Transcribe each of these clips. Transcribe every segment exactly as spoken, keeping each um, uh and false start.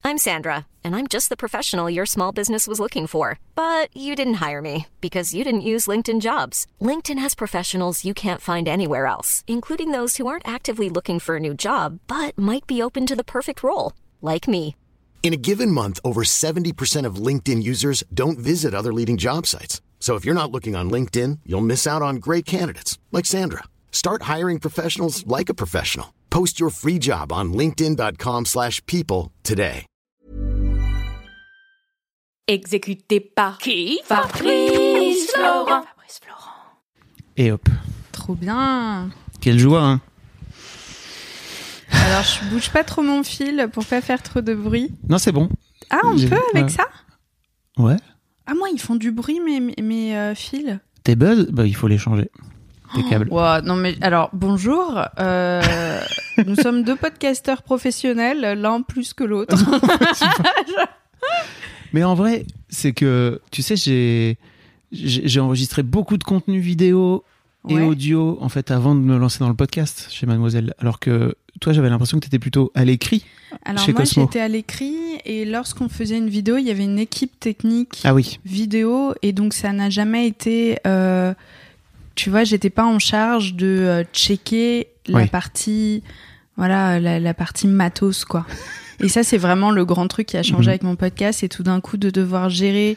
I'm Sandra, and I'm just the professional your small business was looking for. But you didn't hire me because you didn't use LinkedIn Jobs. LinkedIn has professionals you can't find anywhere else, including those who aren't actively looking for a new job, but might be open to the perfect role, like me. In a given month, over seventy percent of LinkedIn users don't visit other leading job sites. So if you're not looking on LinkedIn, you'll miss out on great candidates like Sandra. Start hiring professionals like a professional. Post your free job on linkedin.com slash people today. Exécuté par qui? Fabrice Florent. Fabrice Florent. Et hop. Trop bien. Quelle joie, hein. Alors, je bouge pas trop mon fil pour pas faire trop de bruit. Non, c'est bon. Ah, on J'ai... peut avec ouais. ça? Ouais. Ah, moi, ils font du bruit, mes, mes, mes euh, fils. Tes buzz, bah, il faut les changer. Tes câbles. Oh, wow, non, mais alors, bonjour. Euh, nous sommes deux podcasteurs professionnels, l'un plus que l'autre. Mais en vrai, c'est que, tu sais, j'ai, j'ai, j'ai enregistré beaucoup de contenu vidéo et Ouais. audio, en fait, avant de me lancer dans le podcast chez Mademoiselle. Alors que toi, j'avais l'impression que tu étais plutôt à l'écrit. Alors, chez moi, Cosmo. j'étais à l'écrit et lorsqu'on faisait une vidéo, il y avait une équipe technique Ah oui. vidéo et donc ça n'a jamais été. Euh, tu vois, j'étais pas en charge de euh, checker la Oui. partie. Voilà, la, la partie matos, quoi. Et ça, c'est vraiment le grand truc qui a changé Mhm. avec mon podcast, c'est tout d'un coup de devoir gérer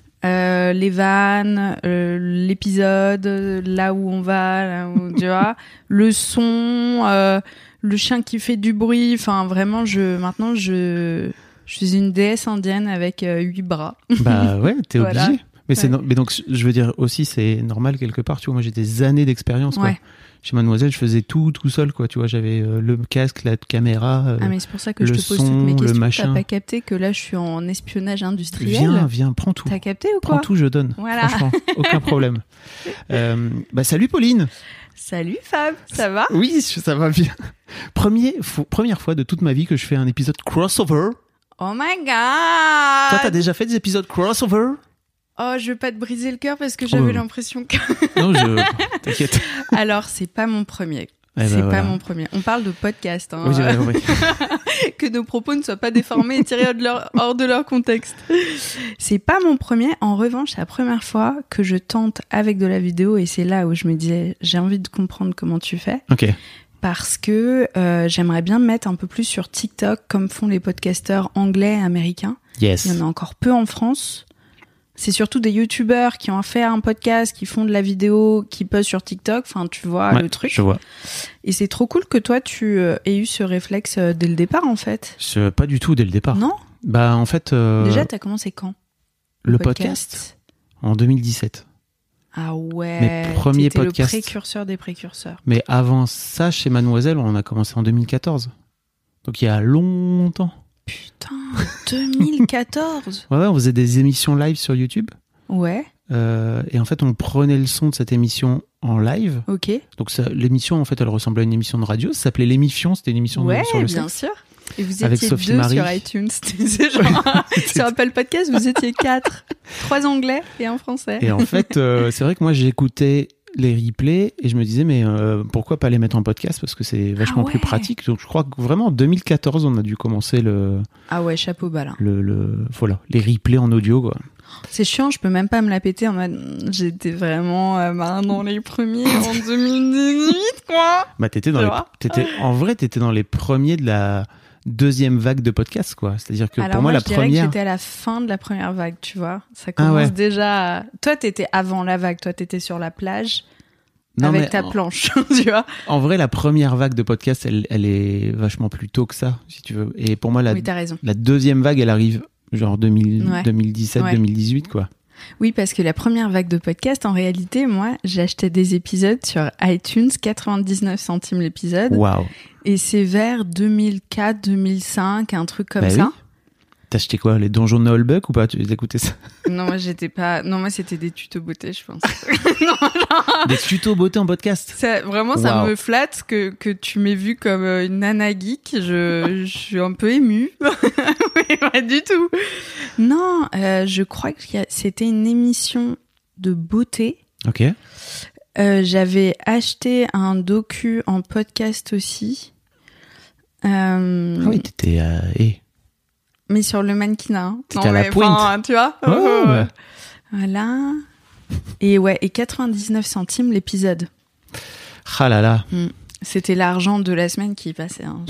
euh, les vannes, euh, l'épisode, là où on va, là où, tu vois, le son, euh, le chien qui fait du bruit. Enfin, vraiment, je maintenant, je, je suis une déesse indienne avec euh, huit bras. Bah ouais, t'es Voilà. obligé. Mais, c'est Ouais. no- mais donc, je veux dire aussi, c'est normal quelque part. Tu vois, moi, j'ai des années d'expérience, quoi. Ouais. Chez Mademoiselle, je faisais tout tout seul, quoi. Tu vois, j'avais euh, le casque, la caméra. euh, Ah, mais c'est pour ça que je le te pose son, toutes mes le questions. machin. T'as pas capté que là, je suis en espionnage industriel. Viens, viens, prends tout. T'as capté ou Prends quoi? tout, je donne. Voilà. Franchement, aucun problème. Euh, bah, salut Pauline. Salut Fab, ça va? Oui, ça va bien. Premier, fo- première fois de toute ma vie que je fais un épisode crossover. Oh my god! Toi, t'as déjà fait des épisodes crossover? Oh, je veux pas te briser le cœur parce que j'avais Oh. l'impression que... Non, je... T'inquiète. Alors, c'est pas mon premier. Eh ben c'est voilà. pas mon premier. On parle de podcast, hein. Oui, j'ai compris. Que nos propos ne soient pas déformés et tirés hors de leur, hors de leur contexte. C'est pas mon premier. En revanche, c'est la première fois que je tente avec de la vidéo et c'est là où je me disais, j'ai envie de comprendre comment tu fais. Ok. Parce que euh, j'aimerais bien me mettre un peu plus sur TikTok comme font les podcasteurs anglais et américains. Yes. Il y en a encore peu en France. C'est surtout des youtubeurs qui ont fait un podcast, qui font de la vidéo, qui postent sur TikTok. Enfin, tu vois Ouais, le truc. je vois. Et c'est trop cool que toi, tu euh, aies eu ce réflexe euh, dès le départ, en fait. Je- pas du tout dès le départ. Non? Bah, en fait, euh, Déjà, t'as commencé quand? le podcast, en deux mille dix-sept. Ah ouais. Mes premiers t'étais podcasts. le précurseur des précurseurs. Mais avant ça, chez Mademoiselle, on a commencé en deux mille quatorze. Donc il y a longtemps. Putain, deux mille quatorze. Ouais, ouais, on faisait des émissions live sur YouTube. Ouais, Euh, et en fait, on prenait le son de cette émission en live. ok. Donc ça, l'émission, en fait, elle ressemblait à une émission de radio. Ça s'appelait L'Émission. C'était une émission de- Ouais, sur le bien sexe. sûr. Et vous Avec étiez Sophie deux Marie. sur iTunes. C'était genre, sur Apple Podcast, vous étiez quatre. Trois anglais et un français. Et en fait, euh, c'est vrai que moi, j'écoutais les replays et je me disais, mais euh, pourquoi pas les mettre en podcast parce que c'est vachement Ah ouais. plus pratique. Donc je crois que vraiment en deux mille quatorze, on a dû commencer le, Ah ouais, chapeau bas là. le, le voilà, les replays en audio, quoi. C'est chiant, je peux même pas me la péter en mode j'étais vraiment euh, ben, dans les premiers en deux mille dix-huit, quoi. Bah, t'étais dans Tu les, vois t'étais, en vrai, t'étais dans les premiers de la deuxième vague de podcasts, quoi. C'est-à-dire que Alors pour moi, moi, la je dirais que première. j'étais à la fin de la première vague, tu vois. Ça Ah commence ouais. déjà. À... Toi, t'étais avant la vague. Toi, t'étais sur la plage Non, avec mais ta en- planche, tu vois. En vrai, la première vague de podcasts, elle, elle est vachement plus tôt que ça, si tu veux. Et pour moi, la, Oui, t'as raison. la deuxième vague, elle arrive genre deux mille, Ouais. deux mille dix-sept, Ouais. deux mille dix-huit, quoi. Oui, parce que la première vague de podcast, en réalité, moi, j'achetais des épisodes sur iTunes, quatre-vingt-dix-neuf centimes l'épisode. Waouh. Et c'est vers deux mille quatre, deux mille cinq, un truc comme Bah ça. oui. T'as acheté quoi, les donjons de Nullbuck ou pas? Tu les écoutais ça? Non, moi, j'étais pas. Non, moi, c'était des tutos beauté, je pense. Des tutos beauté en podcast. Ça, vraiment, ça Wow. me flatte que, que tu m'aies vue comme euh, une nana geek. Je, je suis un peu émue. Mais pas du tout. Non, euh, je crois que c'était une émission de beauté. Ok. Euh, j'avais acheté un docu en podcast aussi. Euh, Ah oui, t'étais. Euh, eh. mais sur le mannequinat. Hein. T'étais à la pointe. Enfin, tu vois. Oh, oh, ouais. Voilà. Et ouais, et quatre-vingt-dix-neuf centimes l'épisode. Ah là là. Mm. C'était l'argent de la semaine qui passait. Hein.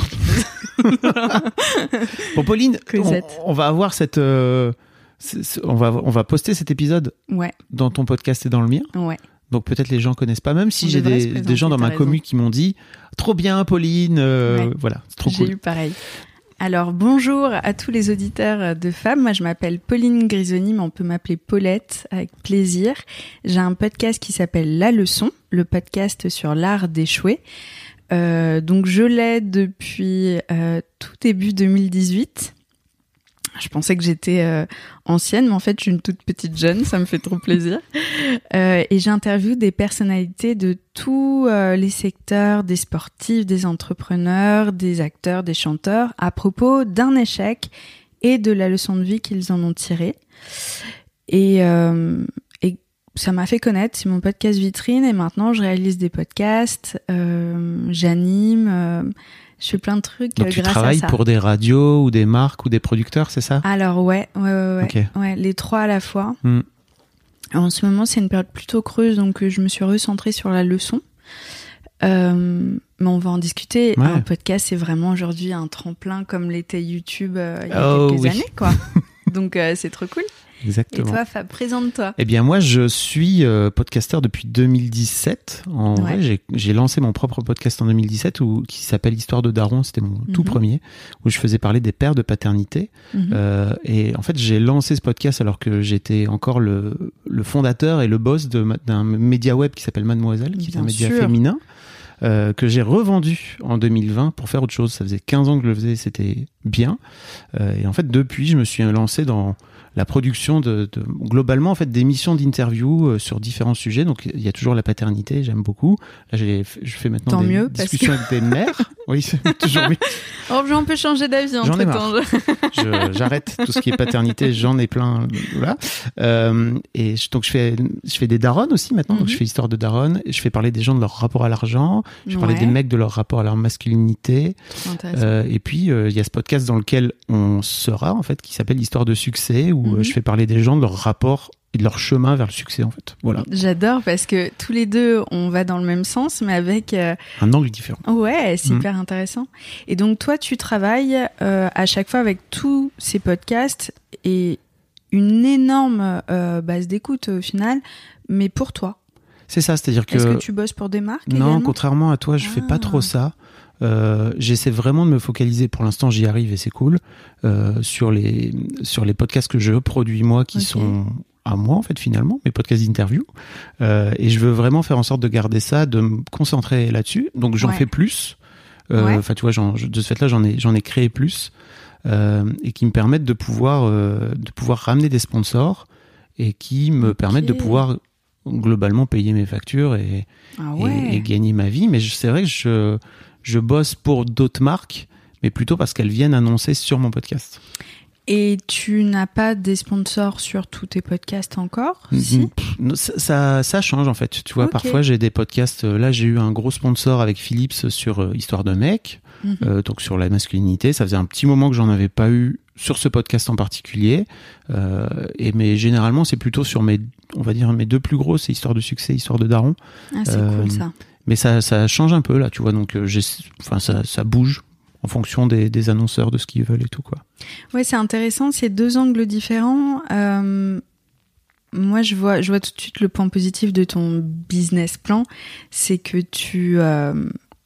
Bon, Pauline, on, on va avoir cette, euh, on va, on va poster cet épisode ouais. dans ton podcast et dans le mien. Ouais. Donc peut-être les gens connaissent pas, même si on j'ai des, des gens dans ma raison. commu qui m'ont dit trop bien, Pauline. Euh, ouais. Voilà, c'est trop j'ai cool. J'ai eu pareil. Alors bonjour à tous les auditeurs de Femmes. Moi je m'appelle Pauline Grisoni, mais on peut m'appeler Paulette avec plaisir. J'ai un podcast qui s'appelle La Leçon, le podcast sur l'art d'échouer. Euh, donc je l'ai depuis euh, tout début deux mille dix-huit. Je pensais que j'étais euh, ancienne, mais en fait je suis une toute petite jeune, ça me fait trop plaisir. Euh, et j'interviewe des personnalités de tous euh, les secteurs, des sportifs, des entrepreneurs, des acteurs, des chanteurs, à propos d'un échec et de la leçon de vie qu'ils en ont tiré. Et, euh, et ça m'a fait connaître, c'est mon podcast vitrine, et maintenant je réalise des podcasts, euh, j'anime... Euh, je fais plein de trucs Donc euh, tu grâce travailles à ça. pour des radios ou des marques ou des producteurs, c'est ça? Alors ouais, ouais, ouais, ouais, okay. ouais, les trois à la fois. Mm. En ce moment, c'est une période plutôt creuse, donc je me suis recentrée sur la leçon. Euh, mais on va en discuter. Ouais. Un podcast, c'est vraiment aujourd'hui un tremplin comme l'était YouTube euh, il y a oh, quelques oui. années, quoi. Donc euh, c'est trop cool. Exactement. Et toi, Fab, présente-toi. Eh bien, moi, je suis euh, podcasteur depuis deux mille dix-sept. En ouais. vrai, j'ai, j'ai lancé mon propre podcast en deux mille dix-sept où, qui s'appelle Histoire de Daron. C'était mon mm-hmm. tout premier, où je faisais parler des pères de paternité. Mm-hmm. Euh, et en fait, j'ai lancé ce podcast alors que j'étais encore le, le fondateur et le boss de, d'un média web qui s'appelle Mademoiselle, qui Bien est un média sûr. féminin. Euh, que j'ai revendu en deux mille vingt pour faire autre chose. Ça faisait quinze ans que je le faisais, c'était bien. Euh, et en fait, depuis, je me suis lancé dans la production de, de globalement en fait d'émissions d'interviews euh, sur différents sujets. Donc il y a toujours la paternité, j'aime beaucoup. Là, j'ai, je fais maintenant Tant des mieux, discussions que... avec des mères. Oui, c'est toujours mieux. Oh, on peut changer d'avis J'en entre ai temps. marre. Je, j'arrête tout ce qui est paternité, j'en ai plein. Voilà. Euh, et je, donc je fais, je fais des daronnes aussi maintenant. Mm-hmm. Donc je fais histoire de daronnes. Je fais parler des gens de leur rapport à l'argent. Je fais ouais. parler des mecs de leur rapport à leur masculinité. Euh, et puis il euh, y a ce podcast dans lequel on sera en fait, qui s'appelle Histoire de succès, où mm-hmm. je fais parler des gens de leur rapport et de leur chemin vers le succès en fait. Voilà. J'adore parce que tous les deux on va dans le même sens mais avec euh... un angle différent. Ouais, c'est mmh. hyper intéressant. Et donc toi tu travailles euh, à chaque fois avec tous ces podcasts et une énorme euh, base d'écoute au final, mais pour toi. C'est ça, c'est-à-dire que... Est-ce que tu bosses pour des marques Non, également? Contrairement à toi, je ah. fais pas trop ça. Euh, j'essaie vraiment de me focaliser, pour l'instant j'y arrive et c'est cool, euh, sur les sur les podcasts que je produis moi qui okay. sont à moi en fait finalement, mes podcasts d'interview, euh, et je veux vraiment faire en sorte de garder ça, de me concentrer là-dessus, donc j'en ouais. fais plus, enfin euh, ouais. tu vois, j'en, de ce fait-là j'en ai j'en ai créé plus, euh, et qui me permettent de pouvoir euh, de pouvoir ramener des sponsors et qui me okay. permettent de pouvoir globalement payer mes factures et, ah ouais. et, et gagner ma vie, mais je, c'est vrai que je Je bosse pour d'autres marques, mais plutôt parce qu'elles viennent annoncer sur mon podcast. Et tu n'as pas des sponsors sur tous tes podcasts encore? Si ça, ça, ça change en fait. Tu vois, okay. parfois j'ai des podcasts. Là, j'ai eu un gros sponsor avec Philips sur euh, Histoire de mec, mm-hmm. euh, donc sur la masculinité. Ça faisait un petit moment que j'en avais pas eu sur ce podcast en particulier. Euh, et mais généralement, c'est plutôt sur mes, on va dire mes deux plus gros, c'est Histoire de succès, Histoire de daron. Ah, c'est euh, cool ça. Mais ça, ça change un peu là, tu vois. Donc, euh, j'ai, enfin, ça, ça bouge en fonction des, des annonceurs, de ce qu'ils veulent et tout, quoi. Ouais, c'est intéressant. C'est deux angles différents. Euh, moi, je vois, je vois tout de suite le point positif de ton business plan, c'est que tu, euh,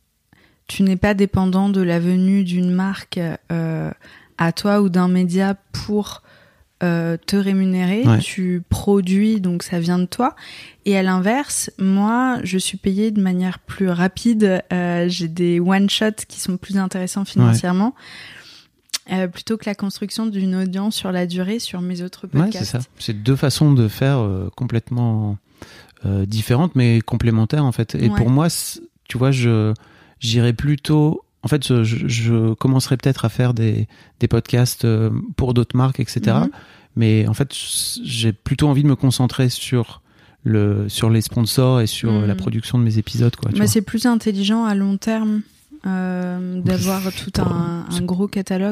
tu n'es pas dépendant de la venue d'une marque euh, à toi ou d'un média pour euh, te rémunérer. Ouais. Tu produis, donc ça vient de toi. Et à l'inverse, moi, je suis payée de manière plus rapide. Euh, j'ai des one-shots qui sont plus intéressants financièrement, ouais. euh, plutôt que la construction d'une audience sur la durée sur mes autres podcasts. Ouais, c'est ça. C'est deux façons de faire euh, complètement euh, différentes, mais complémentaires en fait. Et ouais. pour moi, tu vois, je j'irais plutôt... En fait, je, je commencerai peut-être à faire des, des podcasts pour d'autres marques, et cetera. Mm-hmm. Mais en fait, j'ai plutôt envie de me concentrer sur... Le, sur les sponsors et sur mmh. la production de mes épisodes, quoi. Tu bah vois. C'est plus intelligent à long terme euh, d'avoir tout un, un gros catalogue.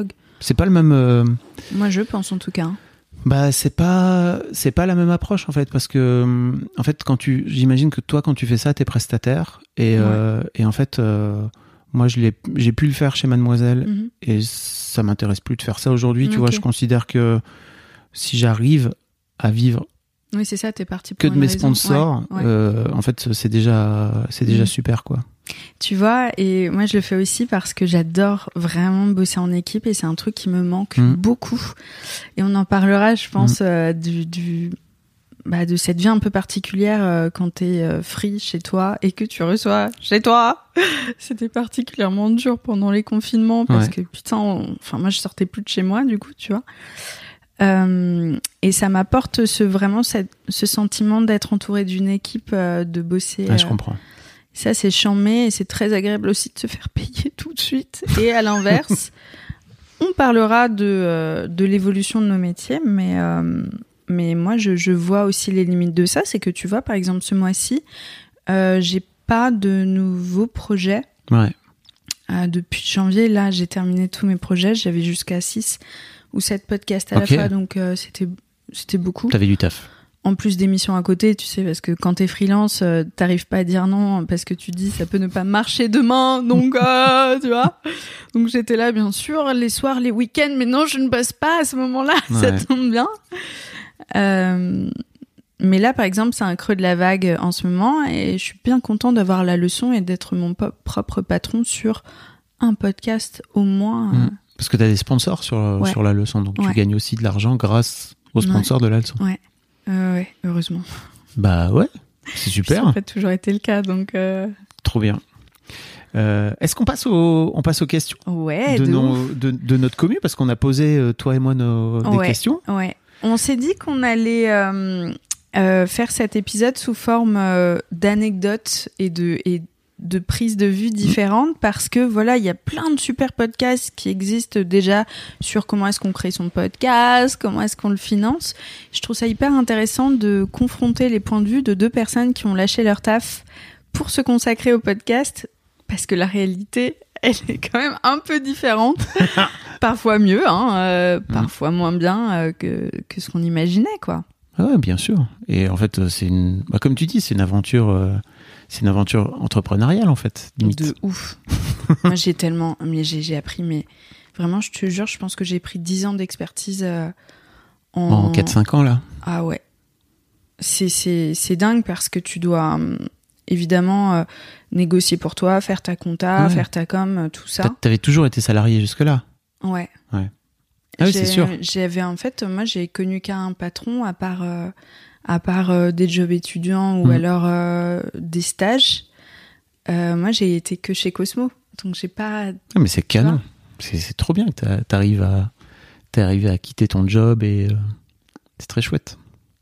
C'est pas le même. Euh... Moi, je pense en tout cas. Bah, c'est pas, c'est pas la même approche en fait, parce que en fait, quand tu, j'imagine que toi, quand tu fais ça, t'es prestataire et ouais. euh, et en fait, euh, moi, je l'ai, j'ai pu le faire chez Mademoiselle mm-hmm. et ça m'intéresse plus de faire ça aujourd'hui. Tu okay. vois, je considère que si j'arrive à vivre. Oui, c'est ça, t'es parti pour que de mes raison. sponsors. Ouais, ouais. Euh, en fait, c'est déjà, c'est déjà mmh. super, quoi. Tu vois, et moi, je le fais aussi parce que j'adore vraiment bosser en équipe et c'est un truc qui me manque mmh. beaucoup. Et on en parlera, je pense, mmh. euh, du, du, bah, de cette vie un peu particulière euh, quand t'es euh, free chez toi et que tu reçois chez toi. C'était particulièrement dur pendant les confinements parce ouais. que putain, on... enfin, moi, je sortais plus de chez moi, du coup, tu vois. Euh, et ça m'apporte ce, vraiment cette, ce sentiment d'être entouré d'une équipe, euh, de bosser. Ah, je comprends. Euh, ça, c'est charmé et c'est très agréable aussi de se faire payer tout de suite. Et à l'inverse, on parlera de, euh, de l'évolution de nos métiers, mais, euh, mais moi, je, je vois aussi les limites de ça. C'est que tu vois, par exemple, ce mois-ci, euh, j'ai pas de nouveaux projets. Ouais. Euh, depuis janvier, là, j'ai terminé tous mes projets. J'avais jusqu'à six ou sept podcasts à okay. la fois, donc euh, c'était, c'était beaucoup. T'avais du taf. En plus d'émissions à côté, tu sais, parce que quand t'es freelance, euh, t'arrives pas à dire non, parce que tu dis ça peut ne pas marcher demain, donc euh, tu vois. Donc j'étais là, bien sûr, les soirs, les week-ends, mais non, je ne bosse pas à ce moment-là, ouais. ça tombe bien. Euh, mais là, par exemple, c'est un creux de la vague en ce moment, et je suis bien content d'avoir la leçon et d'être mon po- propre patron sur un podcast au moins. Mmh. Parce que tu as des sponsors sur, ouais. sur la leçon, donc ouais. tu gagnes aussi de l'argent grâce aux sponsors ouais. de la leçon. Ouais. Euh, ouais, heureusement. Bah ouais, c'est super. Ça n'a pas toujours été le cas, donc... Euh... Trop bien. Euh, est-ce qu'on passe, au, on passe aux questions ouais, de, de, nos, de, de notre commu, parce qu'on a posé, toi et moi, nos, des ouais, questions. Ouais. On s'est dit qu'on allait euh, euh, faire cet épisode sous forme euh, d'anecdotes et de... Et de prises de vue différentes, parce que voilà, il y a plein de super podcasts qui existent déjà sur comment est-ce qu'on crée son podcast, comment est-ce qu'on le finance. Je trouve ça hyper intéressant de confronter les points de vue de deux personnes qui ont lâché leur taf pour se consacrer au podcast, parce que la réalité, elle est quand même un peu différente. Parfois mieux, hein, euh, mmh. parfois moins bien euh, que, que ce qu'on imaginait, quoi. Ah ouais, bien sûr. Et en fait, c'est une, bah, comme tu dis, c'est une aventure... Euh... C'est une aventure entrepreneuriale, en fait, limite. De ouf. Moi, j'ai tellement... Mais j'ai, j'ai appris, mais... Vraiment, je te jure, je pense que j'ai pris dix ans d'expertise euh, en... En quatre cinq ans, là. Ah ouais. C'est, c'est, c'est dingue parce que tu dois, euh, évidemment, euh, négocier pour toi, faire ta compta, ouais. faire ta com, euh, tout ça. T'avais toujours été salarié jusque-là. Ouais. Ouais. Ah oui, j'ai, c'est sûr. J'avais, en fait, moi, j'ai connu qu'un patron, à part... Euh, à part euh, des jobs étudiants ou mmh. alors euh, des stages, euh, moi j'ai été que chez Cosmo, donc j'ai pas... Ah, mais c'est canon, c'est, c'est trop bien que t'arrives à, t'es arrivé à quitter ton job et euh, c'est très chouette.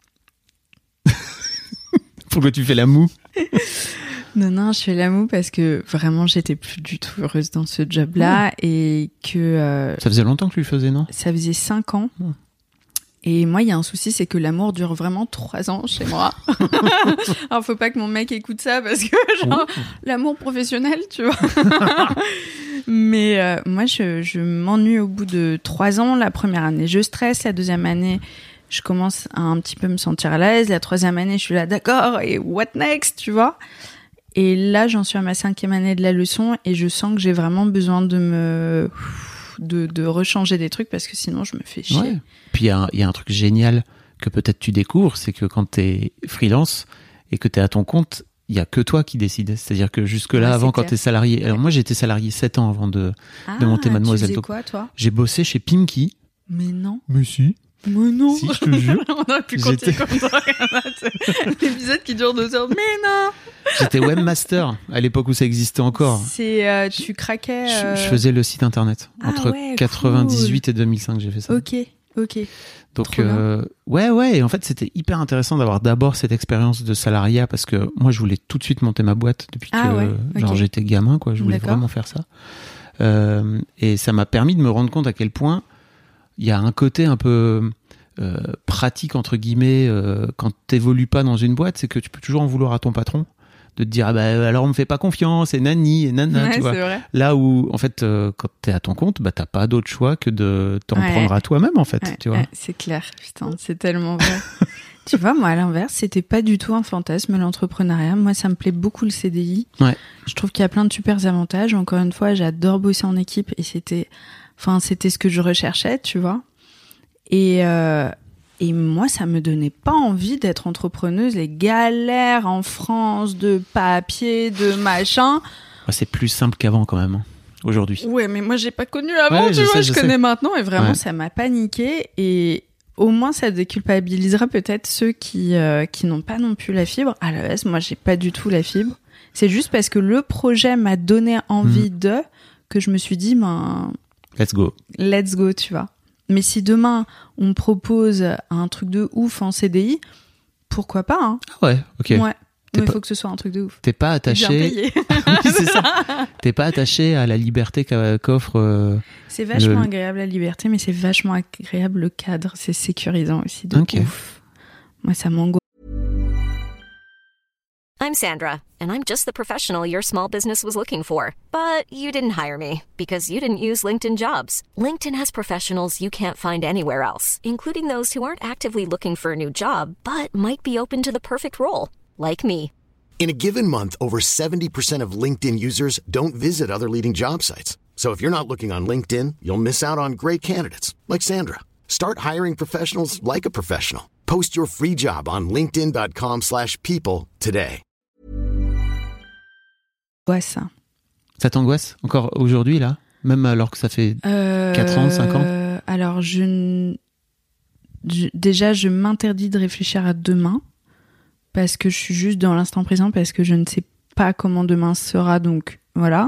Pourquoi tu fais la moue? Non, non, je fais la moue parce que vraiment j'étais plus du tout heureuse dans ce job-là mmh. et que... Euh, ça faisait longtemps que tu le faisais, non? Ça faisait cinq ans. Mmh. Et moi, il y a un souci, c'est que l'amour dure vraiment trois ans chez moi. Alors, faut pas que mon mec écoute ça parce que, genre, oh. l'amour professionnel, tu vois. Mais euh, moi, je, je m'ennuie au bout de trois ans. La première année, je stresse. La deuxième année, je commence à un petit peu me sentir à l'aise. La troisième année, je suis là, d'accord, et what next, tu vois. Et là, j'en suis à ma cinquième année de la leçon et je sens que j'ai vraiment besoin de me... De, de rechanger des trucs parce que sinon je me fais chier. Ouais. Puis il y, y a un truc génial que peut-être tu découvres, c'est que quand t'es freelance et que t'es à ton compte, il y a que toi qui décides. C'est-à-dire que jusque-là, ouais, avant, quand t'es salarié... Alors moi, j'étais salarié sept ans avant de, ah, de monter Mademoiselle. Tu faisais quoi, toi? J'ai bossé chez Pimki. Mais non. Mais si. Mais non. Si, je te jure. On aurait pu continuer comme ça. L'épisode qui dure deux heures. Mais non. J'étais webmaster à l'époque où ça existait encore. C'est, euh, tu craquais. Euh... Je, je faisais le site internet. Ah Entre ouais, quatre-vingt-dix-huit cool. et deux mille cinq, j'ai fait ça. Ok, ok. Donc, euh, ouais, ouais. Et en fait, c'était hyper intéressant d'avoir d'abord cette expérience de salariat parce que moi, je voulais tout de suite monter ma boîte depuis ah que ouais, genre, okay. j'étais gamin, quoi. Je voulais D'accord. vraiment faire ça. Euh, et ça m'a permis de me rendre compte à quel point il y a un côté un peu euh, pratique, entre guillemets, euh, quand t'évolues pas dans une boîte, c'est que tu peux toujours en vouloir à ton patron. de te dire ah bah alors on me fait pas confiance et nani et nana, Ouais, tu vois. c'est vrai. Là où en fait euh, quand t'es à ton compte, bah t'as pas d'autre choix que de t'en Ouais. prendre à toi-même en fait, Ouais, tu vois. ouais, c'est clair, putain, c'est tellement vrai. Tu vois, moi à l'inverse, c'était pas du tout un fantasme l'entrepreneuriat. Moi, ça me plaît beaucoup le C D I. Ouais. Je trouve qu'il y a plein de super avantages. Encore une fois, j'adore bosser en équipe et c'était, enfin, c'était ce que je recherchais, tu vois. Et euh, et moi, ça me donnait pas envie d'être entrepreneuse. Les galères en France de papier, de machin. Ouais, c'est plus simple qu'avant quand même hein, aujourd'hui. Ouais, mais moi, j'ai pas connu avant, Ouais, tu je vois. sais, je je connais sais. maintenant et vraiment, Ouais. ça m'a paniqué. Et au moins, ça déculpabilisera peut-être ceux qui euh, qui n'ont pas non plus la fibre. À la base, moi, j'ai pas du tout la fibre. C'est juste parce que le projet m'a donné envie Mmh. de que je me suis dit, ben, Let's go. let's go, tu vois. Mais si demain, on me propose un truc de ouf en C D I, pourquoi pas, hein. Ah ouais, ok. Ouais. T'es Mais il pas- faut que ce soit un truc de ouf. T'es pas Bien attaché. payé. Oui, c'est ça. T'es pas attaché à la liberté qu'a- qu'offre. euh, C'est vachement Le- agréable la liberté, mais c'est vachement agréable le cadre. C'est sécurisant aussi de Ok. ouf. Moi, ça m'angoisse. I'm Sandra, and I'm just the professional your small business was looking for. But you didn't hire me because you didn't use LinkedIn Jobs. LinkedIn has professionals you can't find anywhere else, including those who aren't actively looking for a new job, but might be open to the perfect role, like me. In a given month, over seventy percent of LinkedIn users don't visit other leading job sites. So if you're not looking on LinkedIn, you'll miss out on great candidates like Sandra. Start hiring professionals like a professional. Post your free job on linkedin dot com slash people today. Ça. Ça t'angoisse encore aujourd'hui là, même alors que ça fait Euh, quatre ans, cinq ans. Alors, je, n- je- déjà, je m'interdis de réfléchir à demain parce que je suis juste dans l'instant présent, parce que je ne sais pas comment demain sera, donc voilà.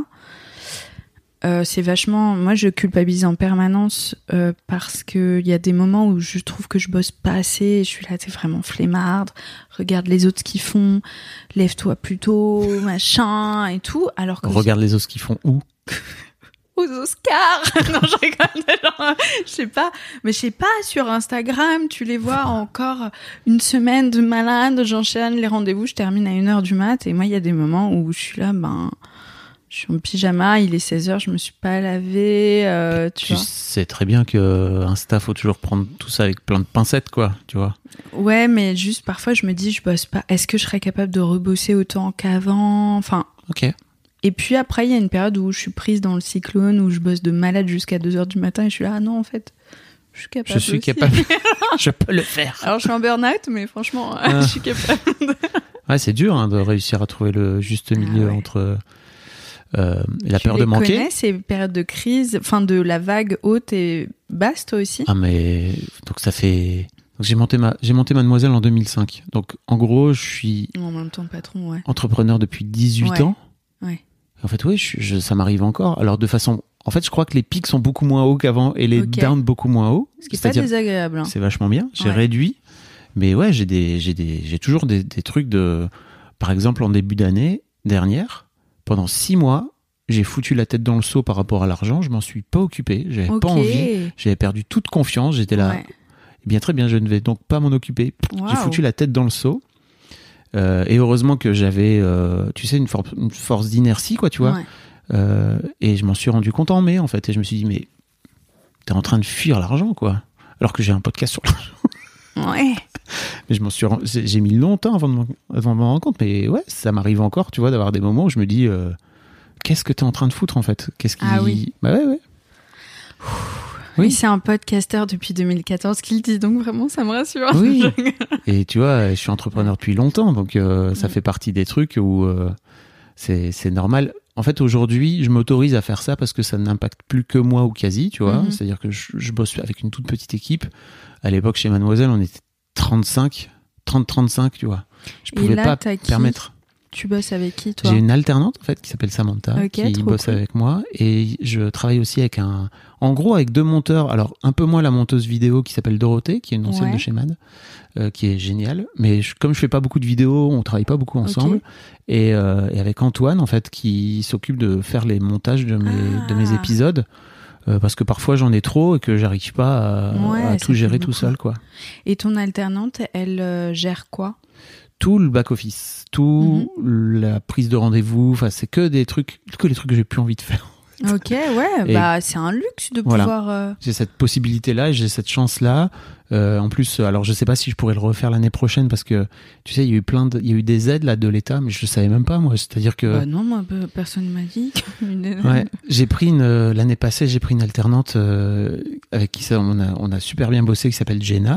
Euh, c'est vachement... Moi, je culpabilise en permanence euh, parce qu'il y a des moments où je trouve que je bosse pas assez et je suis là, t'es vraiment flemmarde, regarde les autres ce qu'ils font, lève-toi plus tôt, machin et tout, alors que... Regarde les os qu'ils font où. Aux Oscars. Non, je rigole. Genre, je sais pas, mais je sais pas, sur Instagram, tu les vois encore une semaine de malade, j'enchaîne les rendez-vous, je termine à une heure du mat, et moi, il y a des moments où je suis là, ben, je suis en pyjama, il est seize heures, je me suis pas lavée, euh, tu, Tu vois. sais très bien que Insta, faut toujours prendre tout ça avec plein de pincettes, quoi, tu vois. Ouais, mais juste, parfois, je me dis, je bosse pas, est-ce que je serais capable de rebosser autant qu'avant? Enfin, Ok. et puis après, il y a une période où je suis prise dans le cyclone, où je bosse de malade jusqu'à deux heures du matin, et je suis là, ah non, en fait, je suis capable. Je suis aussi. capable. Je peux le faire. Alors, je suis en burn-out, mais franchement, Ah. je suis capable. Ouais, c'est dur hein, de réussir à trouver le juste milieu Ah ouais. entre euh, la Tu peur les de manquer. connais, ces périodes de crise, enfin de la vague haute et basse, toi aussi? Ah mais donc ça fait. Donc, j'ai monté ma j'ai monté Mademoiselle en deux mille cinq. Donc en gros, je suis En même temps, patron, ouais. entrepreneur depuis dix-huit Ouais. ans. Ouais. En fait, oui, je, je- ça m'arrive encore. Alors de façon, en fait, je crois que les pics sont beaucoup moins hauts qu'avant et les Ok. downs beaucoup moins hauts. Ce qui est pas C'est-à-dire, désagréable. Hein. c'est vachement bien. J'ai Ouais. réduit, mais ouais, j'ai des, j'ai des, j'ai toujours des, des trucs de, par exemple, en début d'année dernière, pendant six mois, j'ai foutu la tête dans le seau par rapport à l'argent. Je m'en suis pas occupé. J'avais Ok. pas envie. J'avais perdu toute confiance. J'étais là. Ouais. Eh bien, très bien, je ne vais donc pas m'en occuper. Waouh. J'ai foutu la tête dans le seau. Euh, et heureusement que j'avais, euh, tu sais, une, for- une force d'inertie, quoi, tu vois. Ouais. Euh, et je m'en suis rendu compte en mai, en fait. Et je me suis dit, mais t'es en train de fuir l'argent, quoi. Alors que j'ai un podcast sur l'argent. Ouais. Mais je m'en suis, ren- j'ai j'ai mis longtemps avant de m'en avant de m'en rendre compte. Mais ouais, ça m'arrive encore, tu vois, d'avoir des moments où je me dis, euh, qu'est-ce que t'es en train de foutre, en fait? Qu'est-ce qui. Ah oui. Bah ouais, ouais. Oui, Oui. c'est un podcasteur depuis deux mille quatorze qui le dit, donc vraiment, ça me rassure. Oui. Et tu vois, je suis entrepreneur depuis longtemps, donc euh, ça Mm. fait partie des trucs où euh, c'est c'est normal. En fait, aujourd'hui, je m'autorise à faire ça parce que ça n'impacte plus que moi ou quasi, tu vois. Mhm. C'est-à-dire que je, je bosse avec une toute petite équipe. À l'époque, chez Mademoiselle, on était trente-cinq, trente trente-cinq, tu vois. Je Et pouvais là, pas t'as qui permettre. Tu bosses avec qui, toi? J'ai une alternante en fait qui s'appelle Samantha, Ok, qui trop bosse cool. avec moi, et je travaille aussi avec un, en gros avec deux monteurs. Alors un peu moins la monteuse vidéo qui s'appelle Dorothée, qui est une ancienne Ouais. de chez Mad, euh, qui est géniale. Mais je- comme je fais pas beaucoup de vidéos, on travaille pas beaucoup ensemble. Ok. Et, euh, et avec Antoine en fait qui s'occupe de faire les montages de mes Ah. de mes épisodes. euh, parce que parfois j'en ai trop et que j'arrive pas à, Ouais, à ça tout fait gérer tout beaucoup. seul, quoi. Et ton alternante, elle euh, gère quoi? Tout le back-office, tout Mhm. la prise de rendez-vous, enfin, c'est que des trucs, que les trucs que j'ai plus envie de faire. Ok, ouais, Et bah c'est un luxe de voilà. pouvoir. euh, J'ai cette possibilité-là et j'ai cette chance-là. Euh, en plus, alors je sais pas si je pourrais le refaire l'année prochaine parce que tu sais, il y a eu plein de, il y a eu des aides là de l'État, mais je le savais même pas moi. C'est-à-dire que Bah non, moi pe- personne m'a dit. ouais, j'ai pris une euh, l'année passée, j'ai pris une alternante euh, avec qui ça, on a on a super bien bossé, qui s'appelle Jenna.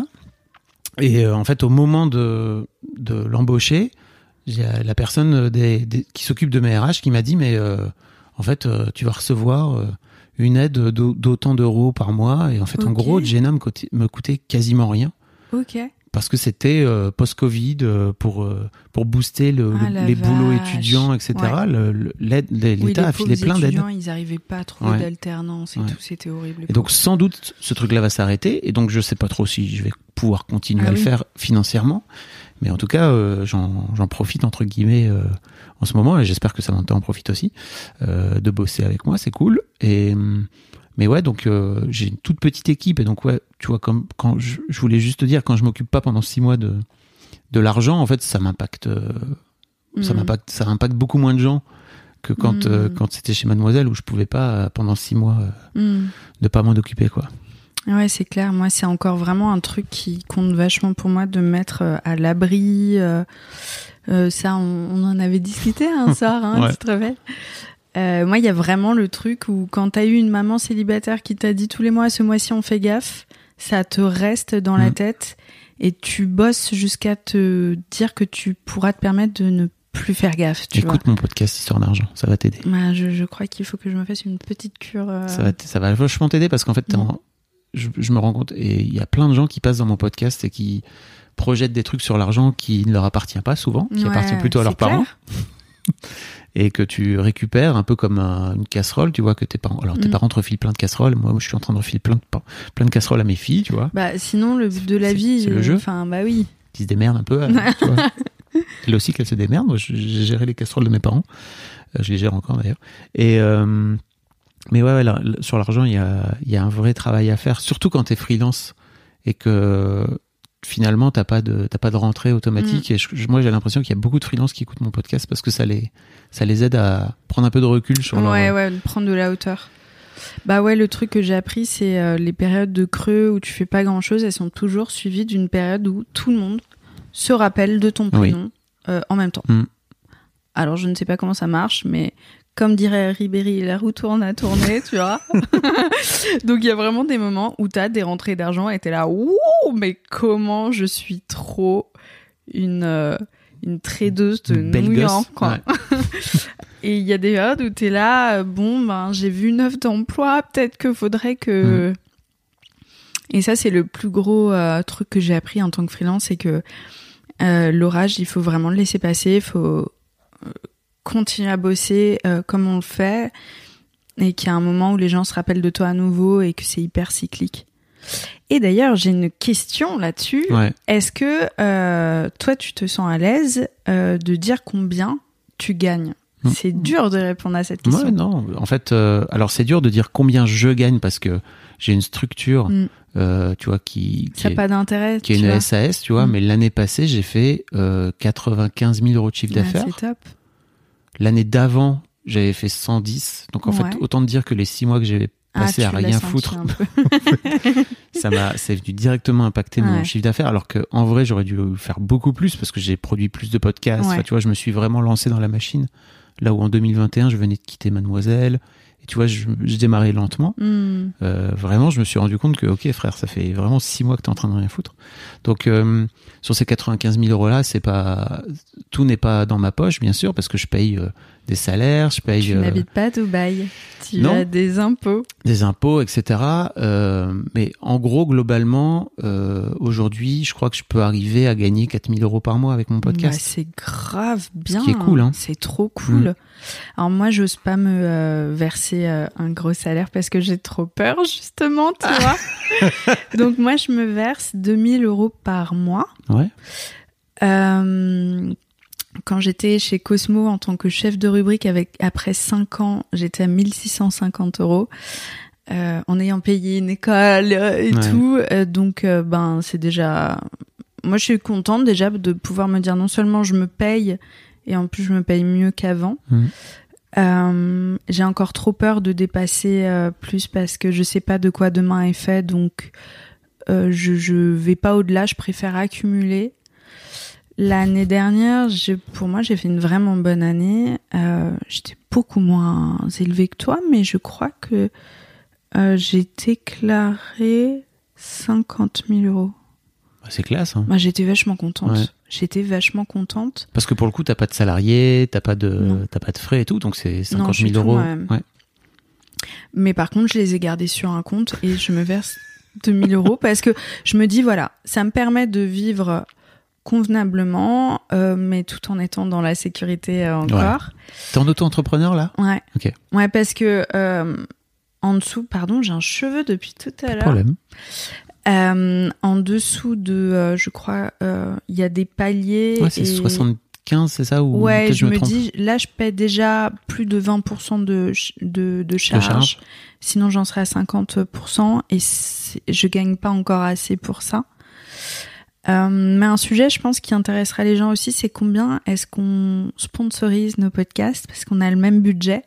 Et euh, en fait, au moment de de l'embaucher, j'ai la personne des, des, qui s'occupe de mes R H qui m'a dit mais euh, en fait, euh, tu vas recevoir euh, une aide d'au- d'autant d'euros par mois. Et en fait, en Ok. gros, Jenna me coûtait, me coûtait quasiment rien. Ok. Parce que c'était euh, post-Covid, euh, pour, euh, pour booster le, Ah, le- la les boulots vache. étudiants, et cetera. Le- le- l'aide- l'État Oui, les a filé pauvres plein d'aides. étudiants, ils arrivaient pas à trouver Ouais. d'alternance et Ouais. tout, c'était horrible. les Et donc, pauvres. sans doute, ce truc-là va s'arrêter. Et donc, je sais pas trop si je vais pouvoir continuer Ah à oui. le faire financièrement. Mais en tout cas, euh, j'en, j'en profite, entre guillemets, euh, en ce moment. Et j'espère que Samantha en profite aussi, euh, de bosser avec moi. C'est cool. Et, hum, mais ouais, donc, euh, j'ai une toute petite équipe. Et donc, ouais, tu vois, comme quand je, je voulais juste te dire, quand je m'occupe pas pendant six mois de, de l'argent, en fait, ça m'impacte, euh, ça Mm. m'impacte, ça impacte beaucoup moins de gens que quand, Mm. euh, quand c'était chez Mademoiselle où je pouvais pas, euh, pendant six mois, euh, Mm. de pas m'en occuper, quoi. Ouais, c'est clair. Moi, c'est encore vraiment un truc qui compte vachement pour moi de me mettre euh, à l'abri. euh, euh, ça, on, on en avait discuté un soir, hein, Ouais. tu te rappelles? Euh, moi, il y a vraiment le truc où quand t'as eu une maman célibataire qui t'a dit tous les mois, ce mois-ci, on fait gaffe, ça te reste dans la Mm. tête et tu bosses jusqu'à te dire que tu pourras te permettre de ne plus faire gaffe, tu Écoute mon podcast Histoire d'argent, ça va t'aider. vois. Bah, je, je crois qu'il faut que je me fasse une petite cure. euh, Ça va, t- ça va vachement t'aider parce qu'en fait, t'es Mm. en- je, je me rends compte, et il y a plein de gens qui passent dans mon podcast et qui projettent des trucs sur l'argent qui ne leur appartient pas souvent, qui Ouais, appartient plutôt à leurs c'est clair. parents, et que tu récupères un peu comme un- une casserole, tu vois, que tes parents, alors tes Mm. parents te refilent plein de casseroles, moi, moi je suis en train de refiler plein de, pa- plein de casseroles à mes filles, tu vois, Bah, sinon, le but de la C'est- vie, c'est le euh, jeu. enfin, bah oui. qui se démerdent un peu, euh, tu vois. Elle aussi qu'elle se démerde, moi je- j'ai géré les casseroles de mes parents, Euh, je les gère encore d'ailleurs, et euh, mais ouais, ouais là, l- sur l'argent, il y a, il y a un vrai travail à faire, surtout quand t'es freelance et que finalement t'as pas de t'as pas de rentrée automatique. Mm. Et je- je- moi, j'ai l'impression qu'il y a beaucoup de freelances qui écoutent mon podcast parce que ça les ça les aide à prendre un peu de recul sur leur. Ouais, ouais, de prendre de la hauteur. Bah ouais, le truc que j'ai appris, c'est euh, les périodes de creux où tu fais pas grand chose, elles sont toujours suivies d'une période où tout le monde se rappelle de ton Oui. prénom euh, en même temps. Mm. Alors je ne sais pas comment ça marche, mais comme dirait Ribéry, la roue tourne à tourner, tu vois. Donc il y a vraiment des moments où t'as des rentrées d'argent et t'es là, ouh, mais comment je suis trop une euh, une tradeuse de Belle nouillant, gosse. quoi. Ouais. Et il y a des périodes où t'es là, euh, bon, ben, j'ai vu une offre d'emploi, peut-être que faudrait que... Et ça, c'est le plus gros euh, truc que j'ai appris en tant que freelance, c'est que euh, l'orage, il faut vraiment le laisser passer, il faut euh, continuer à bosser euh, comme on le fait, et qu'il y a un moment où les gens se rappellent de toi à nouveau, et que c'est hyper cyclique. Et d'ailleurs, j'ai une question là-dessus. Ouais. Est-ce que euh, toi, tu te sens à l'aise euh, de dire combien tu gagnes? Mm. C'est dur de répondre à cette question. Ouais, non. En fait, euh, alors c'est dur de dire combien je gagne parce que j'ai une structure, Mm. euh, tu vois, qui, qui Ça n'a est, pas d'intérêt. qui est tu une vois. S A S, tu vois. Mm. Mais l'année passée, j'ai fait euh, quatre-vingt-quinze mille euros de chiffre Ouais, d'affaires. c'est top. L'année d'avant, j'avais fait cent dix. Donc en Ouais. fait, autant te dire que les six mois que j'ai passé Ah, à tu l'as rien senti foutre, un peu. ça m'a, c'est venu directement impacter mon Ouais. chiffre d'affaires. Alors que en vrai, j'aurais dû faire beaucoup plus parce que j'ai produit plus de podcasts. Ouais. Enfin, tu vois, je me suis vraiment lancé dans la machine. Là où en deux mille vingt et un, je venais de quitter Mademoiselle. Et tu vois, je, je démarrais lentement. Hmm. Euh, vraiment, je me suis rendu compte que, ok, frère, ça fait vraiment six mois que t'es en train de rien foutre. Donc, euh, sur ces quatre-vingt-quinze mille euros là, c'est pas, tout n'est pas dans ma poche, bien sûr, parce que je paye euh, des salaires, je paye Tu euh, n'habites pas à Dubaï. Tu non. as des impôts. des impôts, et cetera. Euh, mais en gros, globalement, euh, aujourd'hui, je crois que je peux arriver à gagner quatre mille euros par mois avec mon Bah, podcast. c'est grave bien. qui est cool, hein. C'est trop cool. Mm. Alors moi, j'ose pas me euh, verser euh, un gros salaire parce que j'ai trop peur, justement, tu vois. Donc moi, je me verse deux mille euros par mois. Ouais. Euh, quand j'étais chez Cosmo en tant que chef de rubrique, avec après cinq ans, j'étais à mille six cent cinquante euros. euh, en ayant payé une école euh, et Ouais. tout. Euh, donc, euh, ben, c'est déjà... Moi, je suis contente déjà de pouvoir me dire non seulement je me paye, et en plus, je me paye mieux qu'avant. Mmh. Euh, j'ai encore trop peur de dépasser euh, plus parce que je sais pas de quoi demain est fait, donc euh, je, je vais pas au-delà, je préfère accumuler. L'année dernière, je, pour moi, j'ai fait une vraiment bonne année. Euh, j'étais beaucoup moins élevée que toi, mais je crois que euh, j'ai déclaré cinquante mille euros. Bah, c'est classe. Hein. Moi, j'étais vachement contente. Ouais. J'étais vachement contente. Parce que pour le coup, t'as pas de salarié, t'as pas de, Non. t'as pas de frais et tout, donc c'est Non, cinquante je suis mille tout euros. moi-même. Ouais. Mais par contre, je les ai gardés sur un compte et je me verse deux mille euros parce que je me dis, voilà, ça me permet de vivre convenablement, euh, mais tout en étant dans la sécurité euh, encore. T'es en auto-entrepreneur là? Ouais. Ok. Ouais, parce que euh, en dessous, pardon, j'ai un cheveu depuis tout à Pas de l'heure. problème. Euh, en dessous de, euh, je crois, il euh, y a des paliers. Ouais, c'est et... soixante-quinze, c'est ça? Ou Ouais, peut-être je me, me trompe. dis, là, je paie déjà plus de vingt pour cent de, ch- de, de charge. De charge. Sinon, j'en serais à cinquante pour cent et c'est- je gagne pas encore assez pour ça. Euh, mais un sujet, je pense, qui intéressera les gens aussi, c'est combien est-ce qu'on sponsorise nos podcasts parce qu'on a le même budget.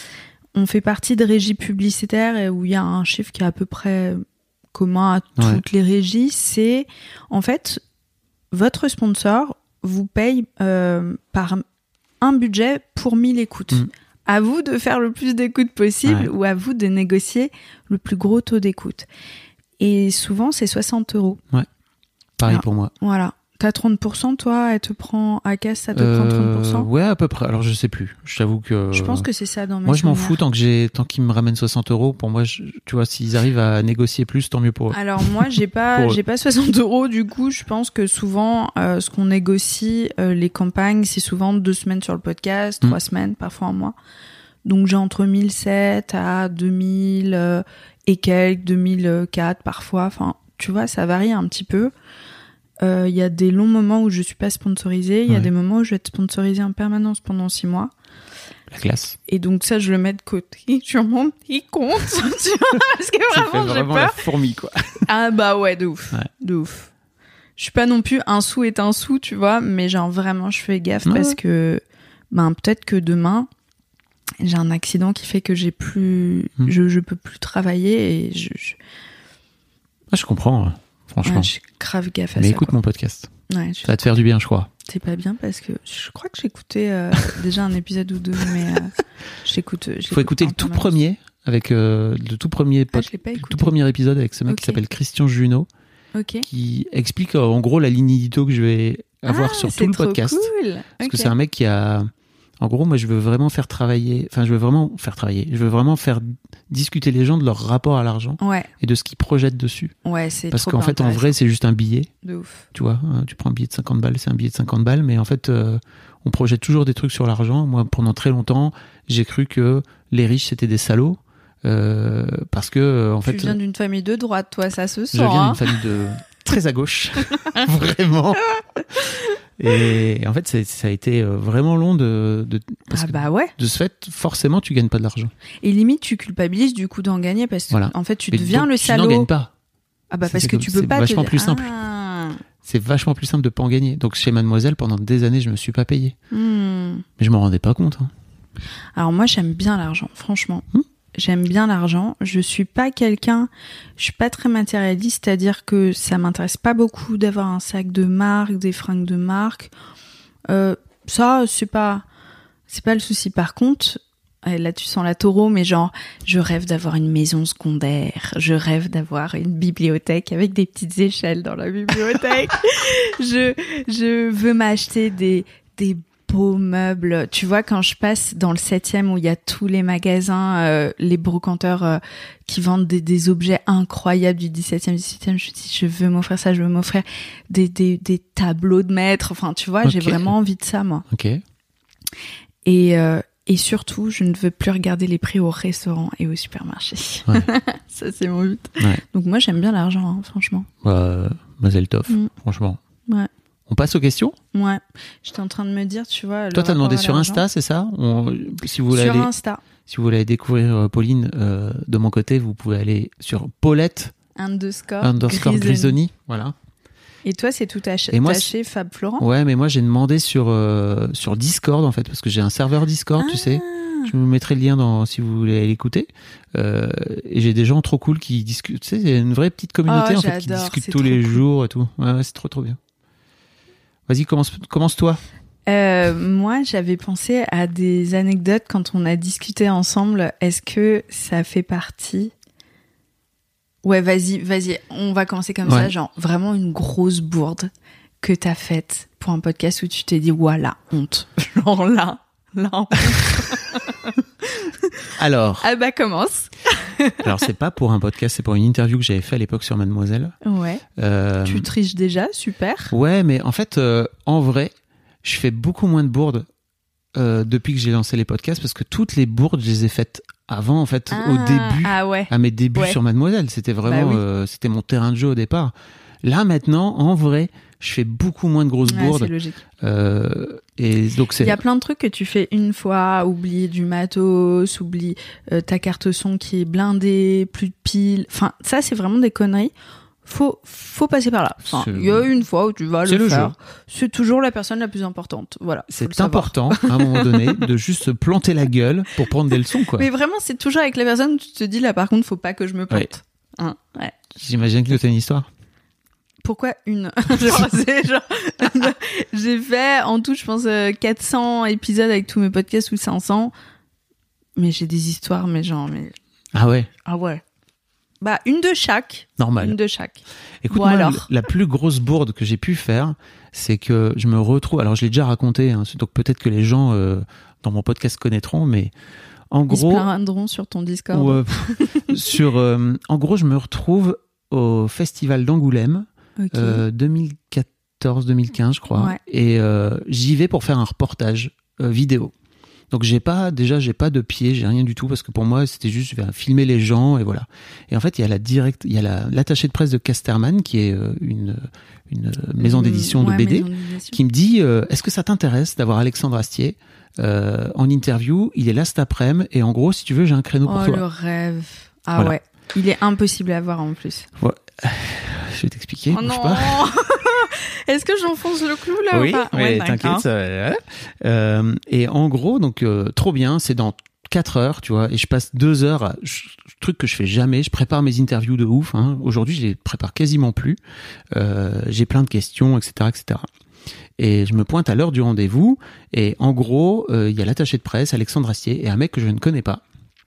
On fait partie de régies publicitaires et où il y a un chiffre qui est à peu près commun à toutes Ouais. les régies. C'est, en fait, votre sponsor vous paye euh, par un budget pour mille écoutes. Mm. À vous de faire le plus d'écoutes possible Ouais. ou à vous de négocier le plus gros taux d'écoute. Et souvent, c'est soixante euros. Pareil Ah. pour moi. Voilà. T'as trente pour cent, toi, elle te prend, à caisse, ça te prend trente pour cent? Euh, ouais, à peu près. Alors, je sais plus. Je t'avoue que. Je pense que c'est ça dans mes Moi, je m'en souvenirs. fous tant que j'ai, tant qu'ils me ramènent soixante euros. Pour moi, je- tu vois, s'ils arrivent à négocier plus, tant mieux pour eux. Alors moi, j'ai pas, Pour eux. j'ai pas soixante euros. Du coup, je pense que souvent, euh, ce qu'on négocie, euh, les campagnes, c'est souvent deux semaines sur le podcast, Mm. trois semaines, parfois un mois. Donc j'ai entre mille sept à deux mille euh, et quelques, deux mille quatre parfois. Enfin, tu vois, ça varie un petit peu. Il euh, y a des longs moments où je suis pas sponsorisée. Il y a Ouais. des moments où je vais être sponsorisée en permanence pendant six mois. La classe. Et donc ça, je le mets de côté sur mon petit compte, tu vois, parce que Tu fais vraiment, j'ai vraiment peur. la fourmi, quoi. Ah bah ouais, de ouf, Ouais. de ouf. Je suis pas non plus un sou est un sou, tu vois, mais genre vraiment, je fais gaffe Ouais. parce que ben peut-être que demain j'ai un accident qui fait que j'ai plus, Hmm. je je peux plus travailler et je, je Ah, je comprends, ouais, franchement. ouais, je grave gaffe à Mais ça. écoute quoi. mon podcast. Ouais, je- Ça va te faire du bien, je crois. c'est pas bien parce que je crois que j'ai écouté euh, déjà un épisode ou deux, mais euh, j'écoute. Il faut écouter le tout premier, avec euh, le tout premier, Ah, pod- je l'ai pas le écouté. tout premier épisode avec ce mec Ok. qui s'appelle Christian Junot, Ok. qui explique euh, en gros la ligne édito que je vais avoir Ah, sur c'est tout le trop podcast. Cool. Parce Ok. que c'est un mec qui a... En gros, moi, je veux vraiment faire travailler... Enfin, je veux vraiment faire travailler. Je veux vraiment faire discuter les gens de leur rapport à l'argent Ouais, et de ce qu'ils projettent dessus. ouais, c'est Parce trop qu'en fait, en intéressant. vrai, c'est juste un billet. De ouf. Tu vois, hein, tu prends un billet de cinquante balles, c'est un billet de cinquante balles. Mais en fait, euh, on projette toujours des trucs sur l'argent. Moi, pendant très longtemps, j'ai cru que les riches, c'était des salauds. Euh, parce que, euh, en Tu fait... viens d'une famille de droite, toi, ça se sent. Je viens hein. d'une famille de très à gauche, vraiment. Et en fait, c'est- ça a été euh, vraiment long de, de parce Ah que bah ouais. de ce fait, forcément, tu gagnes pas de l'argent. Et limite, tu culpabilises du coup d'en gagner parce que Voilà. en fait, tu Mais deviens donc, le tu n'en salaud. gagnes pas. Ah bah C'est- parce c'est que comme- tu peux c'est pas. vachement te... plus simple. Ah. C'est vachement plus simple de pas en gagner. Donc chez Mademoiselle, pendant des années, je me suis pas payé, Hmm. mais je m'en rendais pas compte. Hein. Alors moi, j'aime bien l'argent, franchement. Hmm. J'aime bien l'argent. Je suis pas quelqu'un, je suis pas très matérialiste, c'est-à-dire que ça m'intéresse pas beaucoup d'avoir un sac de marque, des fringues de marque. Euh, ça, c'est pas, c'est pas le souci. Par contre, eh, là tu sens la taureau, mais genre, je rêve d'avoir une maison secondaire. Je rêve d'avoir une bibliothèque avec des petites échelles dans la bibliothèque. je, je veux m'acheter des, des beaux meubles. Tu vois, quand je passe dans le septième où il y a tous les magasins, euh, les brocanteurs euh, qui vendent des, des objets incroyables du dix-septième, dix-huitième, je me dis, je veux m'offrir ça, je veux m'offrir des, des, des tableaux de maître. Enfin, tu vois, j'ai Ok. vraiment envie de ça, moi. Ok. Et, euh, et surtout, je ne veux plus regarder les prix au restaurant et au supermarché. Ouais. Ça, c'est mon but. Ouais. Donc moi, j'aime bien l'argent, hein, franchement. Bah, Mazel Tov, Mm. franchement. Ouais. On passe aux questions ? Ouais. J'étais en train de me dire, tu vois. Toi, t'as demandé sur Insta, c'est ça ? On, si vous voulez Sur aller, Insta. Si vous voulez aller découvrir euh, Pauline, euh, de mon côté, vous pouvez aller sur Paulette Underscore, underscore Grisoni. Grisoni. Voilà. Et toi, c'est tout taché, Et moi, taché Fab Florent ? Ouais, mais moi, j'ai demandé sur, euh, sur Discord, en fait, parce que j'ai un serveur Discord, Ah. tu sais. Je vous mettrai le lien dans, si vous voulez aller l'écouter. Euh, et j'ai des gens trop cool qui discutent. Tu sais, c'est une vraie petite communauté, Oh, en fait, qui j'adore, discute c'est tous trop les cool. jours et tout. Ouais, ouais, c'est trop, trop bien. Vas-y, commence, commence-toi. Euh, moi, j'avais pensé à des anecdotes quand on a discuté ensemble. Est-ce que ça fait partie... Ouais, vas-y, vas-y. On va commencer comme Ouais. ça. Genre, vraiment une grosse bourde que t'as faite pour un podcast où tu t'es dit, ouah, la honte. Genre là, la honte. Alors, Ah bah, commence. alors c'est pas pour un podcast, c'est pour une interview que j'avais fait à l'époque sur Mademoiselle. Ouais. Euh, Tu triches déjà, super. Ouais, mais en fait, euh, en vrai, je fais beaucoup moins de bourdes euh, depuis que j'ai lancé les podcasts parce que toutes les bourdes, je les ai faites avant, en fait, Ah, au début, Ah ouais. à mes débuts Ouais. sur Mademoiselle. C'était vraiment, Bah oui. euh, c'était mon terrain de jeu au départ. Là, maintenant, en vrai, je fais beaucoup moins de grosses Ouais, bourdes. c'est logique. Euh, et donc, c'est. Il y a plein de trucs que tu fais une fois, oublie du matos, oublie euh, ta carte son qui est blindée, plus de piles. Enfin, ça, c'est vraiment des conneries. Faut, faut passer par là. Enfin, C'est- il y a une fois où tu vas C'est le, le faire. jeu. C'est toujours la personne la plus importante. Voilà. faut le C'est savoir. important, à un moment donné, de juste se planter la gueule pour prendre des leçons, quoi. Mais vraiment, c'est toujours avec la personne où tu te dis, là, par contre, faut pas que je me plante. Hein, ouais. J'imagine que tu as une histoire. Pourquoi une Genre, c'est genre... J'ai fait en tout, je pense, euh, quatre cents épisodes avec tous mes podcasts ou cinq cents. Mais j'ai des histoires, mais genre, mais... Ah ouais, Ah ouais. Bah, une de chaque. normal. Une de chaque. Écoute, Bon, moi, alors. le- la plus grosse bourde que j'ai pu faire, c'est que je me retrouve. Alors, je l'ai déjà raconté, hein, donc peut-être que les gens euh, dans mon podcast connaîtront, mais en Ils se gros, plaindront sur ton Discord. ouais, pff, sur, euh, en gros, je me retrouve au festival d'Angoulême, Ok. euh, deux mille quatorze deux mille quinze, je crois, Ouais. et euh, j'y vais pour faire un reportage euh, vidéo. Donc j'ai pas déjà j'ai pas de pied, j'ai rien du tout parce que pour moi c'était juste je vais filmer les gens et voilà. Et en fait il y a la direct il y a la l'attaché de presse de Casterman qui est euh, une une maison d'édition de Ouais, B D maison d'édition. qui me dit euh, est-ce que ça t'intéresse d'avoir Alexandre Astier euh, en interview, il est là cet après-midi et en gros si tu veux j'ai un créneau pour Oh, toi. le rêve. Ah Voilà. ouais. Il est impossible à voir en plus. Je vais t'expliquer, Oh bouge non. pas. Est-ce que j'enfonce le clou là Oui, ou pas mais Ouais, d'accord. t'inquiète. Ça, va. Euh, et en gros, donc euh, trop bien, c'est dans quatre heures, tu vois, et je passe deux heures, à, je- truc que je fais jamais, je prépare mes interviews de ouf. Hein. Aujourd'hui, je les prépare quasiment plus. Euh, j'ai plein de questions, et cetera, et cetera. Et je me pointe à l'heure du rendez-vous, et en gros, euh, il y a l'attaché de presse, Alexandre Astier, et un mec que je ne connais pas.